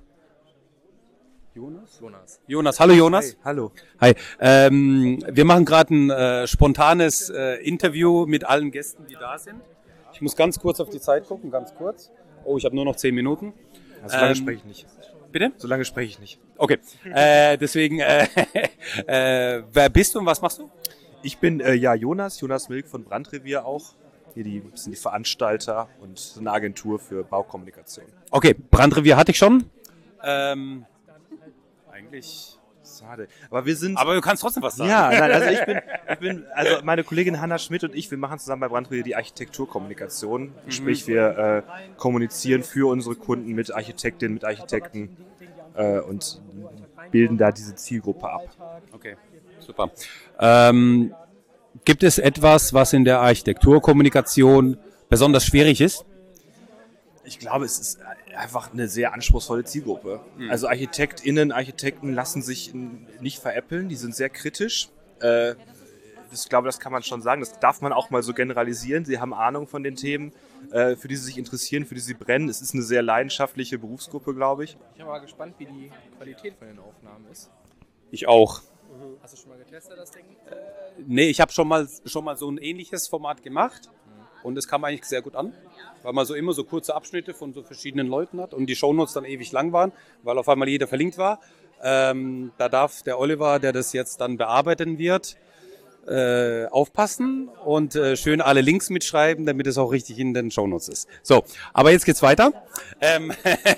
Jonas? Jonas. Jonas, hallo Jonas. Hi, hallo. Hi. Ähm, wir machen gerade ein äh, spontanes äh, Interview mit allen Gästen, die da sind. Ich muss ganz kurz auf die Zeit gucken, ganz kurz. Oh, ich habe nur noch zehn Minuten. So lange Ähm, spreche ich nicht. Bitte? So lange spreche ich nicht. Okay. Äh, deswegen, äh, äh, wer bist du und was machst du? Ich bin äh, ja Jonas, Jonas Milk von Brandrevier auch. Hier die, sind die Veranstalter und eine Agentur für Baukommunikation. Okay, Brandrevier hatte ich schon. Ähm, Eigentlich schade. Aber wir sind. Aber du kannst trotzdem was sagen. Ja, nein, also ich bin, ich bin, also meine Kollegin Hanna Schmidt und ich, wir machen zusammen bei Brandrevier die Architekturkommunikation. Mhm. Sprich, wir äh, kommunizieren für unsere Kunden mit Architektinnen, mit Architekten äh, und bilden da diese Zielgruppe ab. Okay, super. Ähm, gibt es etwas, was in der Architekturkommunikation besonders schwierig ist? Ich glaube, es ist einfach eine sehr anspruchsvolle Zielgruppe. Mhm. Also ArchitektInnen, Architekten lassen sich nicht veräppeln, die sind sehr kritisch. Äh, das, ich glaube, das kann man schon sagen. Das darf man auch mal so generalisieren. Sie haben Ahnung von den Themen, äh, für die sie sich interessieren, für die sie brennen. Es ist eine sehr leidenschaftliche Berufsgruppe, glaube ich. Ich bin mal gespannt, wie die Qualität von den Aufnahmen ist. Ich auch. Hast du schon mal getestet, das Ding? Nee, ich habe schon mal, schon mal so ein ähnliches Format gemacht und es kam eigentlich sehr gut an, weil man so immer so kurze Abschnitte von so verschiedenen Leuten hat und die Shownotes dann ewig lang waren, weil auf einmal jeder verlinkt war. Ähm, da darf der Oliver, der das jetzt dann bearbeiten wird, äh, aufpassen und äh, schön alle Links mitschreiben, damit es auch richtig in den Shownotes ist. So, aber jetzt geht's weiter. Ähm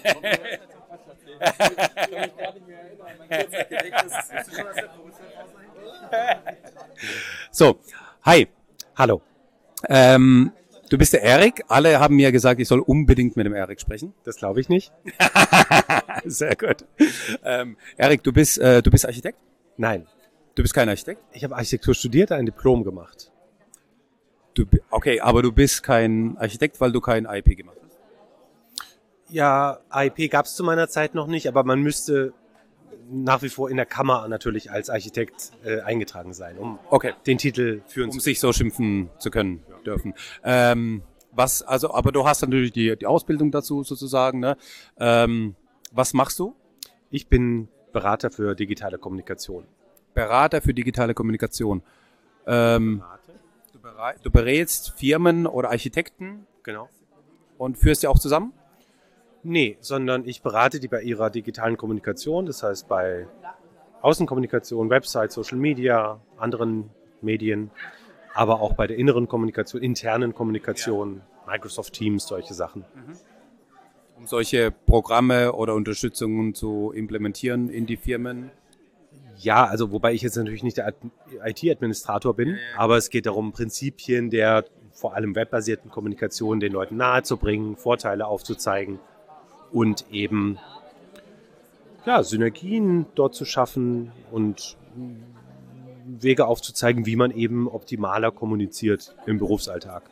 So, hi, hallo. Ähm, du bist der Erik. Alle haben mir gesagt, ich soll unbedingt mit dem Erik sprechen. Das glaube ich nicht. Sehr gut. Ähm, Erik, du bist, äh, du bist Architekt? Nein. Du bist kein Architekt? Ich habe Architektur studiert, ein Diplom gemacht. Du, okay, aber du bist kein Architekt, weil du kein I P gemacht hast? Ja, I P gab es zu meiner Zeit noch nicht, aber man müsste nach wie vor in der Kammer natürlich als Architekt äh, eingetragen sein, um okay. den Titel führen um zu sich so schimpfen zu können dürfen. Ähm, was, also, aber du hast natürlich die, die Ausbildung dazu sozusagen. Ne? Ähm, was machst du? Ich bin Berater für digitale Kommunikation. Berater für digitale Kommunikation. Ähm, du, berei- du berätst Firmen oder Architekten. Genau. Und führst die auch zusammen? Nee, sondern ich berate die bei ihrer digitalen Kommunikation, das heißt bei Außenkommunikation, Website, Social Media, anderen Medien, aber auch bei der inneren Kommunikation, internen Kommunikation, Microsoft Teams, solche Sachen. Um solche Programme oder Unterstützungen zu implementieren in die Firmen? Ja, also wobei ich jetzt natürlich nicht der I T-Administrator bin, aber es geht darum, Prinzipien der vor allem webbasierten Kommunikation den Leuten nahezubringen, Vorteile aufzuzeigen und eben ja, Synergien dort zu schaffen und Wege aufzuzeigen, wie man eben optimaler kommuniziert im Berufsalltag.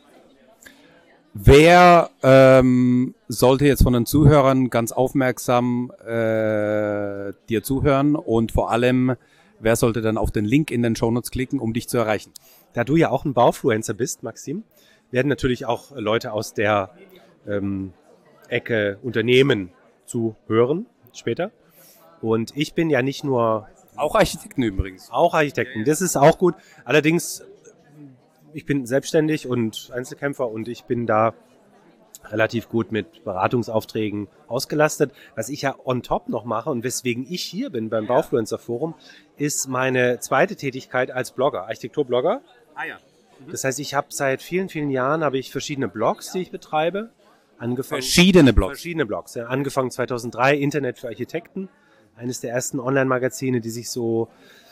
Wer ähm, sollte jetzt von den Zuhörern ganz aufmerksam äh, dir zuhören und vor allem, wer sollte dann auf den Link in den Shownotes klicken, um dich zu erreichen? Da du ja auch ein Baufluencer bist, Maxim, werden natürlich auch Leute aus der ähm, Ecke Unternehmen zu hören später. Und ich bin ja nicht nur... Auch Architekten übrigens. Auch Architekten, das ist auch gut. Allerdings, ich bin selbstständig und Einzelkämpfer und ich bin da relativ gut mit Beratungsaufträgen ausgelastet. Was ich ja on top noch mache und weswegen ich hier bin beim Baufluencer Forum, ist meine zweite Tätigkeit als Blogger, Architekturblogger. Ah ja. Das heißt, ich habe seit vielen, vielen Jahren habe ich verschiedene Blogs, die ich betreibe. Angefangen, Verschiedene Blogs? Verschiedene Blogs, ja. Angefangen zweitausenddrei, Internet für Architekten. Eines der ersten Online-Magazine, die sich so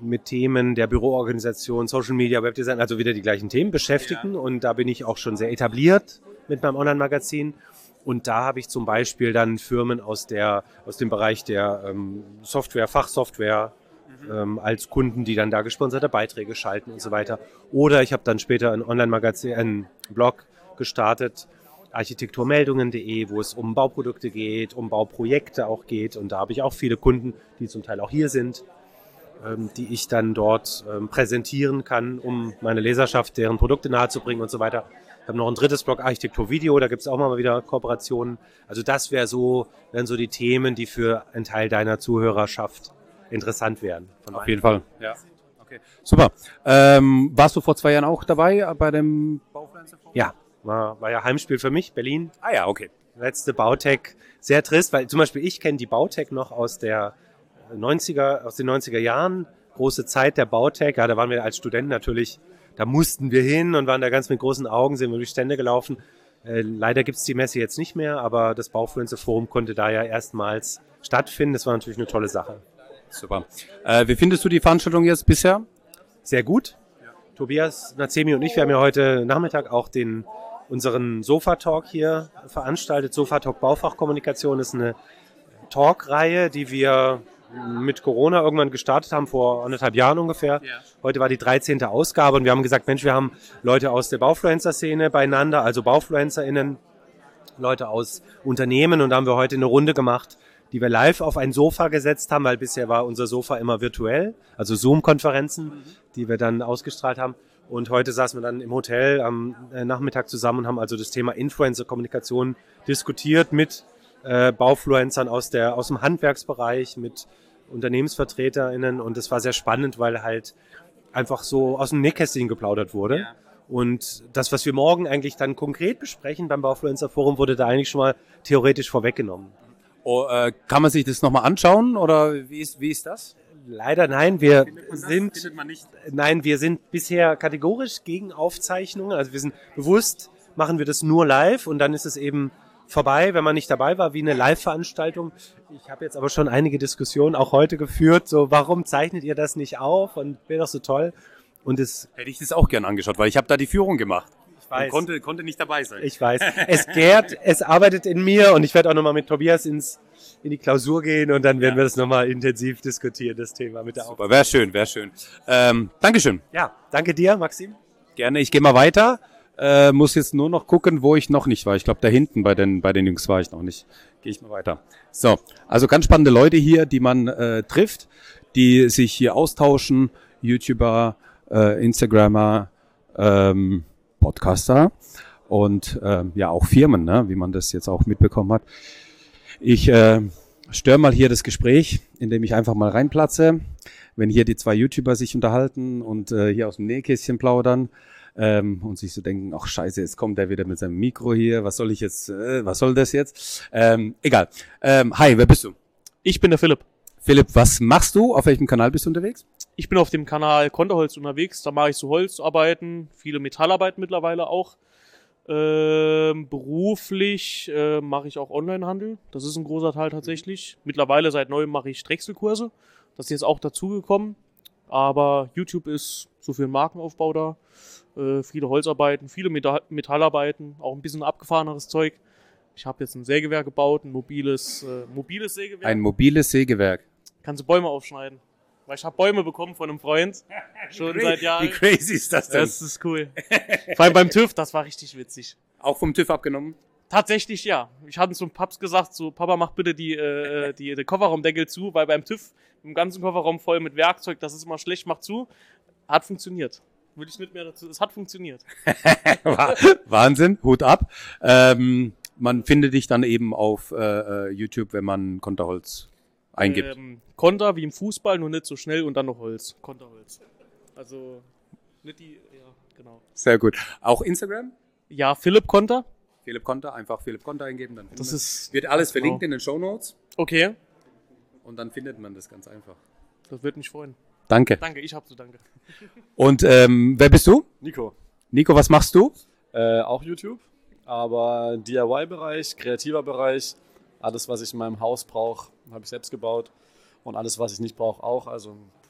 mit Themen der Büroorganisation, Social Media, Webdesign, also wieder die gleichen Themen beschäftigen. Ja. Und da bin ich auch schon sehr etabliert mit meinem Online-Magazin. Und da habe ich zum Beispiel dann Firmen aus der aus dem Bereich der ähm, Software, Fachsoftware mhm. ähm, als Kunden, die dann da gesponserte Beiträge schalten und so weiter. Oder ich habe dann später ein Online-Magazin, einen Blog gestartet, architekturmeldungen punkt de, wo es um Bauprodukte geht, um Bauprojekte auch geht. Und da habe ich auch viele Kunden, die zum Teil auch hier sind, ähm, die ich dann dort ähm, präsentieren kann, um meine Leserschaft deren Produkte nahezubringen und so weiter. Ich habe noch ein drittes Blog, Architektur-Video, da gibt es auch mal wieder Kooperationen. Also das wäre so, wären so die Themen, die für einen Teil deiner Zuhörerschaft interessant wären. Von Auf jeden Fall. Ja. Okay. Super. Ähm, warst du vor zwei Jahren auch dabei bei dem Baufluencer-Forum? Ja, war, war ja Heimspiel für mich, Berlin. Ah ja, okay. Letzte Bautech, sehr trist, weil zum Beispiel ich kenne die Bautech noch aus der neunziger, aus den neunziger Jahren, große Zeit der Bautech. Ja, da waren wir als Studenten natürlich. Da mussten wir hin und waren da ganz mit großen Augen, sind wir durch Stände gelaufen. Äh, leider gibt es die Messe jetzt nicht mehr, aber das Baufluencer-Forum konnte da ja erstmals stattfinden. Das war natürlich eine tolle Sache. Super. Äh, wie findest du die Veranstaltung jetzt bisher? Sehr gut. Ja. Tobias Nazemi und ich, wir haben ja heute Nachmittag auch den unseren Sofa-Talk hier veranstaltet. Sofa-Talk Baufachkommunikation ist eine Talk-Reihe, die wir mit Corona irgendwann gestartet haben, vor anderthalb Jahren ungefähr. Ja. Heute war die dreizehnte Ausgabe und wir haben gesagt, Mensch, wir haben Leute aus der Baufluencer-Szene beieinander, also BaufluencerInnen, Leute aus Unternehmen, und da haben wir heute eine Runde gemacht, die wir live auf ein Sofa gesetzt haben, weil bisher war unser Sofa immer virtuell, also Zoom-Konferenzen, mhm. die wir dann ausgestrahlt haben. Und heute saßen wir dann im Hotel am Nachmittag zusammen und haben also das Thema Influencer-Kommunikation diskutiert mit äh, Baufluencern aus der aus dem Handwerksbereich, mit UnternehmensvertreterInnen, und das war sehr spannend, weil halt einfach so aus dem Nähkästchen geplaudert wurde. Ja. Und das, was wir morgen eigentlich dann konkret besprechen beim Baufluencer-Forum, wurde da eigentlich schon mal theoretisch vorweggenommen. Oh, äh, kann man sich das nochmal anschauen oder wie ist, wie ist das? Leider nein, wir sind, findet man nicht. Nein, wir sind bisher kategorisch gegen Aufzeichnungen. Also wir sind bewusst, machen wir das nur live und dann ist es eben vorbei, wenn man nicht dabei war, wie eine Live-Veranstaltung. Ich habe jetzt aber schon einige Diskussionen auch heute geführt, so warum zeichnet ihr das nicht auf und wäre doch so toll. Und es hätte ich das auch gern angeschaut, weil ich habe da die Führung gemacht. Ich weiß. Und konnte, konnte nicht dabei sein. Ich weiß. Es gärt, es arbeitet in mir und ich werde auch nochmal mit Tobias ins, in die Klausur gehen und dann werden ja. wir das nochmal intensiv diskutieren, das Thema mit der Super, wäre schön, wäre schön. Ähm, Dankeschön. Ja, danke dir, Maxim. Gerne, ich gehe mal weiter. Äh, muss jetzt nur noch gucken, wo ich noch nicht war. Ich glaube, da hinten bei den bei den Jungs war ich noch nicht. Gehe ich mal weiter. So, also ganz spannende Leute hier, die man äh, trifft, die sich hier austauschen. YouTuber, äh, Instagrammer, ähm, Podcaster und äh, ja auch Firmen, ne, wie man das jetzt auch mitbekommen hat. Ich äh, störe mal hier das Gespräch, indem ich einfach mal reinplatze. Wenn hier die zwei YouTuber sich unterhalten und äh, hier aus dem Nähkästchen plaudern, Ähm, und sich so denken, ach scheiße, jetzt kommt der wieder mit seinem Mikro hier, was soll ich jetzt, äh, was soll das jetzt? Ähm, egal. Ähm, hi, wer bist du? Ich bin der Philipp. Philipp, was machst du? Auf welchem Kanal bist du unterwegs? Ich bin auf dem Kanal Konterholz unterwegs, da mache ich so Holzarbeiten, viele Metallarbeiten mittlerweile auch. Ähm, beruflich äh, mache ich auch Onlinehandel, das ist ein großer Teil tatsächlich. Mittlerweile seit neuem mache ich Drechselkurse, das ist jetzt auch dazugekommen. Aber YouTube ist so für den Markenaufbau da. Äh, viele Holzarbeiten, viele Metall- Metallarbeiten, auch ein bisschen abgefahreneres Zeug. Ich habe jetzt ein Sägewerk gebaut, ein mobiles, äh, mobiles Sägewerk. Ein mobiles Sägewerk. Kannst du Bäume aufschneiden. Weil ich habe Bäume bekommen von einem Freund. Schon seit Jahren. Wie crazy ist das denn? Das ist cool. Vor allem beim TÜV, das war richtig witzig. Auch vom TÜV abgenommen? Tatsächlich ja. Ich hatte zum Paps gesagt, so Papa, mach bitte die, äh, die, die Kofferraumdeckel zu, weil beim TÜV im ganzen Kofferraum voll mit Werkzeug, das ist immer schlecht, mach zu. Hat funktioniert. Würde ich nicht mehr dazu. Es hat funktioniert. Wahnsinn, Hut ab. Ähm, man findet dich dann eben auf äh, YouTube, wenn man Konterholz eingibt. Ähm, Konter wie im Fußball, nur nicht so schnell und dann noch Holz. Konterholz. Also nicht die, ja, genau. Sehr gut. Auch Instagram? Ja, Philipp Konter. Philipp Konter, einfach Philipp Konter eingeben, dann das ist, wird alles verlinkt genau. in den Shownotes. Okay. Und dann findet man das ganz einfach. Das würde mich freuen. Danke. Danke, ich hab zu danke. Und ähm, wer bist du? Nico. Nico, was machst du? Äh, auch YouTube, aber D I Y-Bereich, kreativer Bereich. Alles, was ich in meinem Haus brauche, habe ich selbst gebaut. Und alles, was ich nicht brauche, auch. Also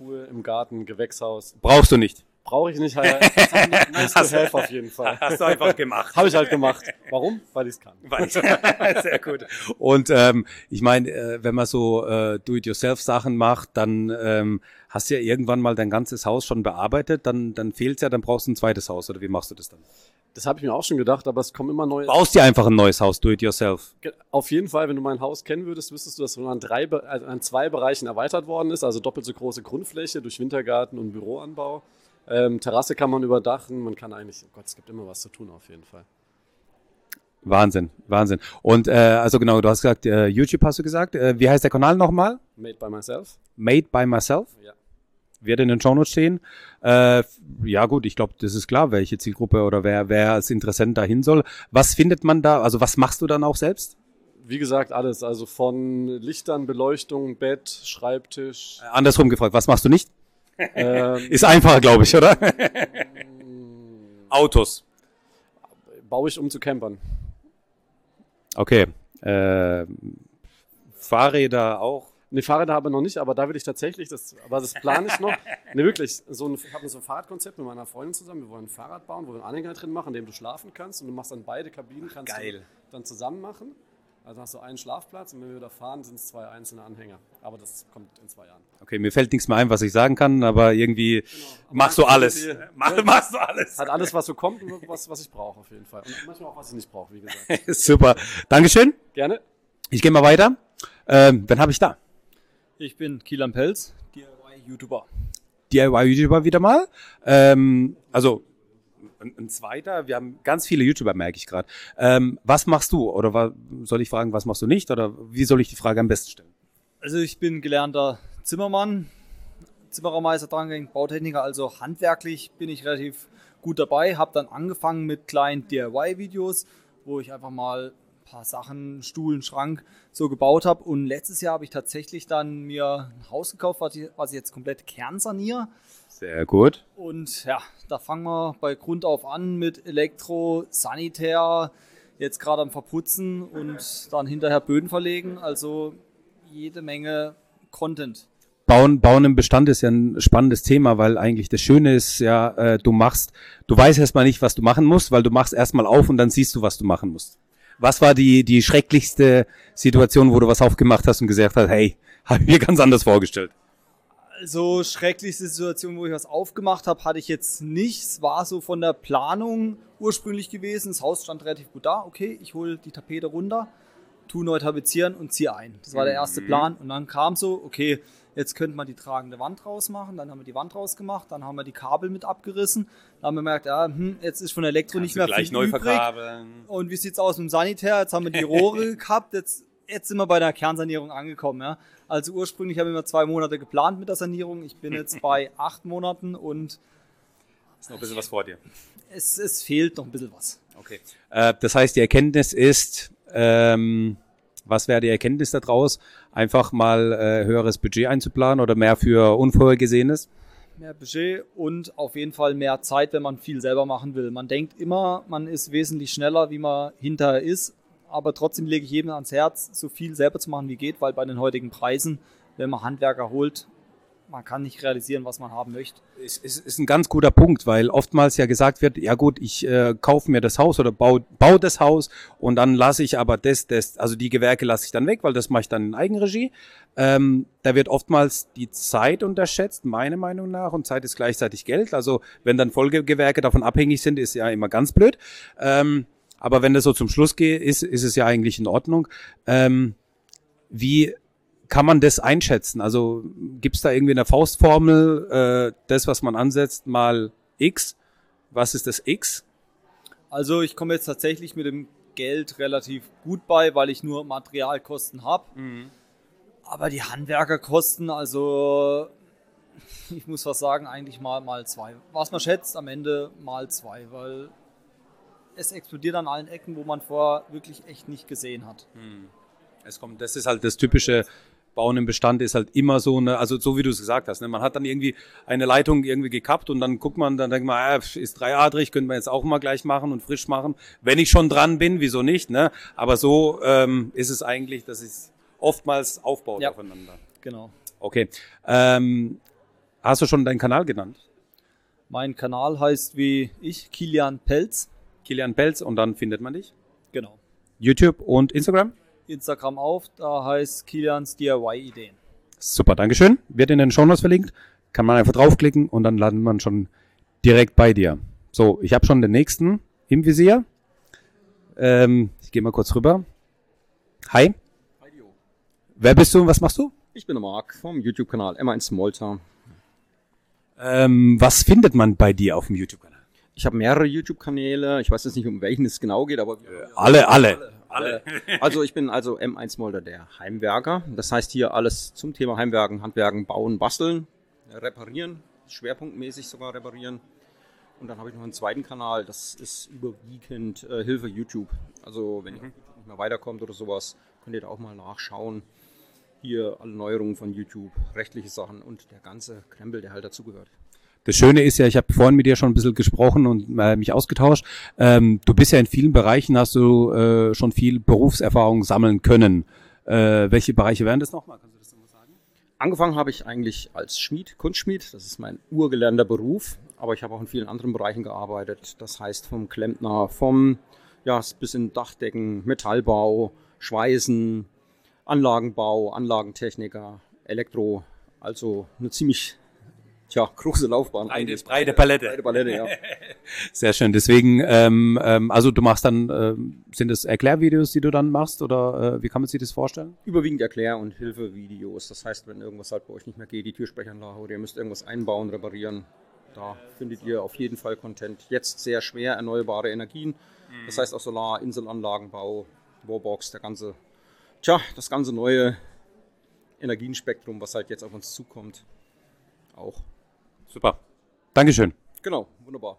Pool im Garten, Gewächshaus. Brauchst du nicht. Brauche ich nicht. Nice to have auf jeden Fall. Hast du einfach gemacht. Habe ich halt gemacht. Warum? Weil ich es kann. Weil ich, sehr gut. Und ähm, ich meine, äh, wenn man so äh, Do-it-yourself-Sachen macht, dann ähm, hast du ja irgendwann mal dein ganzes Haus schon bearbeitet, dann, dann fehlt's ja, dann brauchst du ein zweites Haus, oder wie machst du das dann? Das habe ich mir auch schon gedacht, aber es kommen immer neue... Baust dir einfach ein neues Haus, do-it-yourself. Auf jeden Fall, wenn du mein Haus kennen würdest, wüsstest du, dass es an, drei, also an zwei Bereichen erweitert worden ist, also doppelt so große Grundfläche durch Wintergarten und Büroanbau. Ähm, Terrasse kann man überdachen, man kann eigentlich, oh Gott, es gibt immer was zu tun auf jeden Fall. Wahnsinn, Wahnsinn. Und äh, also genau, du hast gesagt, äh, YouTube hast du gesagt. Äh, wie heißt der Kanal nochmal? Made by myself. Made by myself? Ja. Wird in den Shownotes stehen. Äh, ja gut, ich glaube, das ist klar, welche Zielgruppe oder wer, wer als Interessent dahin soll. Was findet man da, also was machst du dann auch selbst? Wie gesagt, alles, also von Lichtern, Beleuchtung, Bett, Schreibtisch. Äh, andersrum gefragt, was machst du nicht? Ähm, ist einfacher, glaube ich, oder? Autos. Baue ich um zu campern. Okay. Äh, Fahrräder auch? Ne, Fahrräder habe ich noch nicht, aber da will ich tatsächlich, das, aber das plane ich noch. Ne, wirklich, so ein, ich habe so ein Fahrradkonzept mit meiner Freundin zusammen. Wir wollen ein Fahrrad bauen, wo wir einen Anhänger drin machen, in dem du schlafen kannst. Und du machst dann beide Kabinen, kannst Geil. du dann zusammen machen. Also hast du einen Schlafplatz und wenn wir wieder fahren, sind es zwei einzelne Anhänger. Aber das kommt in zwei Jahren. Okay, mir fällt nichts mehr ein, was ich sagen kann, aber irgendwie genau. aber machst du alles. Die, Mach, machst du alles. Hat alles, was so kommt und was, was ich brauche auf jeden Fall. Und manchmal auch, was ich nicht brauche, wie gesagt. Super. Dankeschön. Gerne. Ich gehe mal weiter. Ähm, wen habe ich da? Ich bin Kielan Pelz, D I Y-YouTuber. D I Y-YouTuber wieder mal. Ähm, also ein, ein zweiter, wir haben ganz viele YouTuber, merke ich gerade. Ähm, was machst du? Oder wa- soll ich fragen, was machst du nicht? Oder wie soll ich die Frage am besten stellen? Also ich bin gelernter Zimmermann, Zimmerermeister drangegangen, Bautechniker, also handwerklich bin ich relativ gut dabei. Habe dann angefangen mit kleinen D I Y-Videos, wo ich einfach mal ein paar Sachen, Stuhl, Schrank so gebaut habe. Und letztes Jahr habe ich tatsächlich dann mir ein Haus gekauft, was ich, was ich jetzt komplett kernsaniere. Sehr gut. Und ja, da fangen wir bei Grund auf an mit Elektro, Sanitär, jetzt gerade am Verputzen und dann hinterher Böden verlegen. Also jede Menge Content. Bauen, Bauen im Bestand ist ja ein spannendes Thema, weil eigentlich das Schöne ist ja, äh, du machst, du weißt erstmal nicht, was du machen musst, weil du machst erstmal auf und dann siehst du, was du machen musst. Was war die, die schrecklichste Situation, wo du was aufgemacht hast und gesagt hast, hey, habe ich mir ganz anders vorgestellt? Also schrecklichste Situation, wo ich was aufgemacht habe, hatte ich jetzt nicht. Es war so von der Planung ursprünglich gewesen. Das Haus stand relativ gut da. Okay, ich hole die Tapete runter, tu neu tapezieren und ziehe ein. Das war der erste Mhm. Plan. Und dann kam so, okay, jetzt könnte man die tragende Wand rausmachen. Dann haben wir die Wand rausgemacht. Dann haben wir die Kabel mit abgerissen. Dann haben wir gemerkt, ja, hm, jetzt ist von Elektro Kannst nicht du mehr gleich viel neu übrig. verkabeln. Und wie sieht's aus mit dem Sanitär? Jetzt haben wir die Rohre gehabt. Jetzt, jetzt sind wir bei der Kernsanierung angekommen. Ja. Also ursprünglich haben wir immer zwei Monate geplant mit der Sanierung. Ich bin jetzt bei acht Monaten und Ist noch ein bisschen was vor dir. es, es fehlt noch ein bisschen was. Okay. Äh, das heißt, die Erkenntnis ist, ähm, was wäre die Erkenntnis daraus? Einfach mal äh, höheres Budget einzuplanen oder mehr für Unvorhergesehenes? Mehr Budget und auf jeden Fall mehr Zeit, wenn man viel selber machen will. Man denkt immer, man ist wesentlich schneller, wie man hinterher ist. Aber trotzdem lege ich jedem ans Herz, so viel selber zu machen wie geht, weil bei den heutigen Preisen, wenn man Handwerker holt, man kann nicht realisieren, was man haben möchte. Es ist, ist ein ganz guter Punkt, weil oftmals ja gesagt wird, ja gut, ich äh, kaufe mir das Haus oder baue bau das Haus und dann lasse ich aber das, das, also die Gewerke lasse ich dann weg, weil das mache ich dann in Eigenregie. Ähm, da wird oftmals die Zeit unterschätzt, meiner Meinung nach, und Zeit ist gleichzeitig Geld. Also wenn dann Folgegewerke davon abhängig sind, ist ja immer ganz blöd. Ähm, aber wenn das so zum Schluss geht, ist, ist es ja eigentlich in Ordnung. Ähm, wie kann man das einschätzen? Also gibt es da irgendwie eine Faustformel, äh, das, was man ansetzt, mal X? Was ist das X? Also ich komme jetzt tatsächlich mit dem Geld relativ gut bei, weil ich nur Materialkosten habe. Mhm. Aber die Handwerkerkosten, also ich muss was sagen, eigentlich mal, mal zwei. Was man schätzt, am Ende mal zwei, weil es explodiert an allen Ecken, wo man vorher wirklich echt nicht gesehen hat. Hm. Es kommt, das ist halt das typische Bauen im Bestand, ist halt immer so eine, also so wie du es gesagt hast, ne? Man hat dann irgendwie eine Leitung irgendwie gekappt und dann guckt man, dann denkt man, äh, ist dreiadrig, könnte man jetzt auch mal gleich machen und frisch machen. Wenn ich schon dran bin, wieso nicht, ne? Aber so ähm, ist es eigentlich, dass es oftmals aufbaut ja, aufeinander. Genau. Okay. Ähm, Hast du schon deinen Kanal genannt? Mein Kanal heißt wie ich, Kilian Pelz. Kilian Pelz und dann findet man dich? Genau. YouTube und Instagram? Instagram auf, da heißt Kilians D I Y-Ideen. Super, Dankeschön. Wird in den Shownotes verlinkt. Kann man einfach draufklicken und dann landet man schon direkt bei dir. So, ich habe schon den nächsten im Visier. Ähm, ich gehe mal kurz rüber. Hi. Wer bist du und was machst du? Ich bin der Marc vom YouTube-Kanal M eins Malta. Ähm, was findet man bei dir auf dem YouTube-Kanal? Ich habe mehrere YouTube-Kanäle. Ich weiß jetzt nicht, um welchen es genau geht, aber... Äh, alle, alle, alle. Also ich bin also M eins Malta, der Heimwerker. Das heißt hier alles zum Thema Heimwerken, Handwerken, Bauen, Basteln, reparieren, schwerpunktmäßig sogar reparieren. Und dann habe ich noch einen zweiten Kanal, das ist überwiegend äh, Hilfe YouTube. Also wenn ihr mhm. nicht mehr weiterkommt oder sowas, könnt ihr da auch mal nachschauen. Hier alle Neuerungen von YouTube, rechtliche Sachen und der ganze Krempel, der halt dazugehört. Das Schöne ist ja, ich habe vorhin mit dir schon ein bisschen gesprochen und äh, mich ausgetauscht. Ähm, du bist ja in vielen Bereichen, hast du äh, schon viel Berufserfahrung sammeln können. Äh, welche Bereiche wären das nochmal? Kannst du das nochmal sagen? Angefangen habe ich eigentlich als Schmied, Kunstschmied. Das ist mein urgelernter Beruf. Aber ich habe auch in vielen anderen Bereichen gearbeitet. Das heißt vom Klempner, vom ja, bis in Dachdecken, Metallbau, Schweißen, Anlagenbau, Anlagentechniker, Elektro. Also eine ziemlich tja, große Laufbahn. Breite, breite Palette. Breite Palette, ja. Sehr schön. Deswegen, ähm, ähm, also du machst dann, ähm, sind das Erklärvideos, die du dann machst oder äh, wie kann man sich das vorstellen? Überwiegend Erklär- und Hilfevideos. Das heißt, wenn irgendwas halt bei euch nicht mehr geht, die Türsprechanlage oder ihr müsst irgendwas einbauen, reparieren, da findet ihr auf jeden Fall Content. Jetzt sehr schwer erneuerbare Energien. Das heißt auch Solar, Inselanlagenbau, Wallbox, der ganze, tja, das ganze neue Energienspektrum, was halt jetzt auf uns zukommt. Auch. Super. Dankeschön. Genau, wunderbar.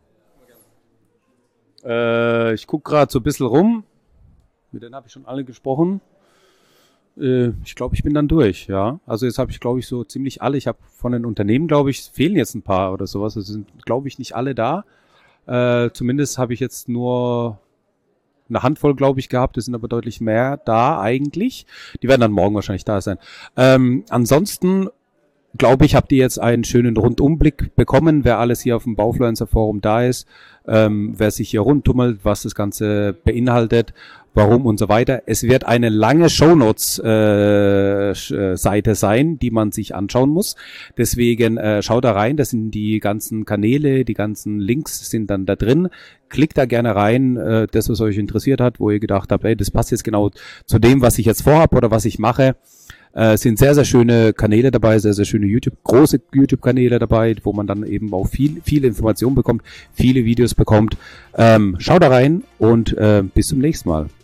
Äh, ich gucke gerade so ein bisschen rum. Mit denen habe ich schon alle gesprochen. Äh, ich glaube, ich bin dann durch, ja. Also jetzt habe ich, glaube ich, so ziemlich alle. Ich habe von den Unternehmen, glaube ich, fehlen jetzt ein paar oder sowas. Es sind, glaube ich, nicht alle da. Äh, zumindest habe ich jetzt nur eine Handvoll, glaube ich, gehabt. Es sind aber deutlich mehr da eigentlich. Die werden dann morgen wahrscheinlich da sein. Ähm, ansonsten glaube ich, habt ihr jetzt einen schönen Rundumblick bekommen, wer alles hier auf dem Baufluencer Forum da ist, ähm, wer sich hier rundtummelt, was das Ganze beinhaltet, warum und so weiter. Es wird eine lange Shownotes-Seite äh, sein, die man sich anschauen muss. Deswegen äh, schaut da rein, das sind die ganzen Kanäle, die ganzen Links sind dann da drin. Klickt da gerne rein, äh, das, was euch interessiert hat, wo ihr gedacht habt, hey, das passt jetzt genau zu dem, was ich jetzt vorhab oder was ich mache. Es äh, sind sehr, sehr schöne Kanäle dabei, sehr, sehr schöne YouTube, große YouTube-Kanäle dabei, wo man dann eben auch viel, viele Informationen bekommt, viele Videos bekommt. Ähm, schaut da rein und äh, bis zum nächsten Mal.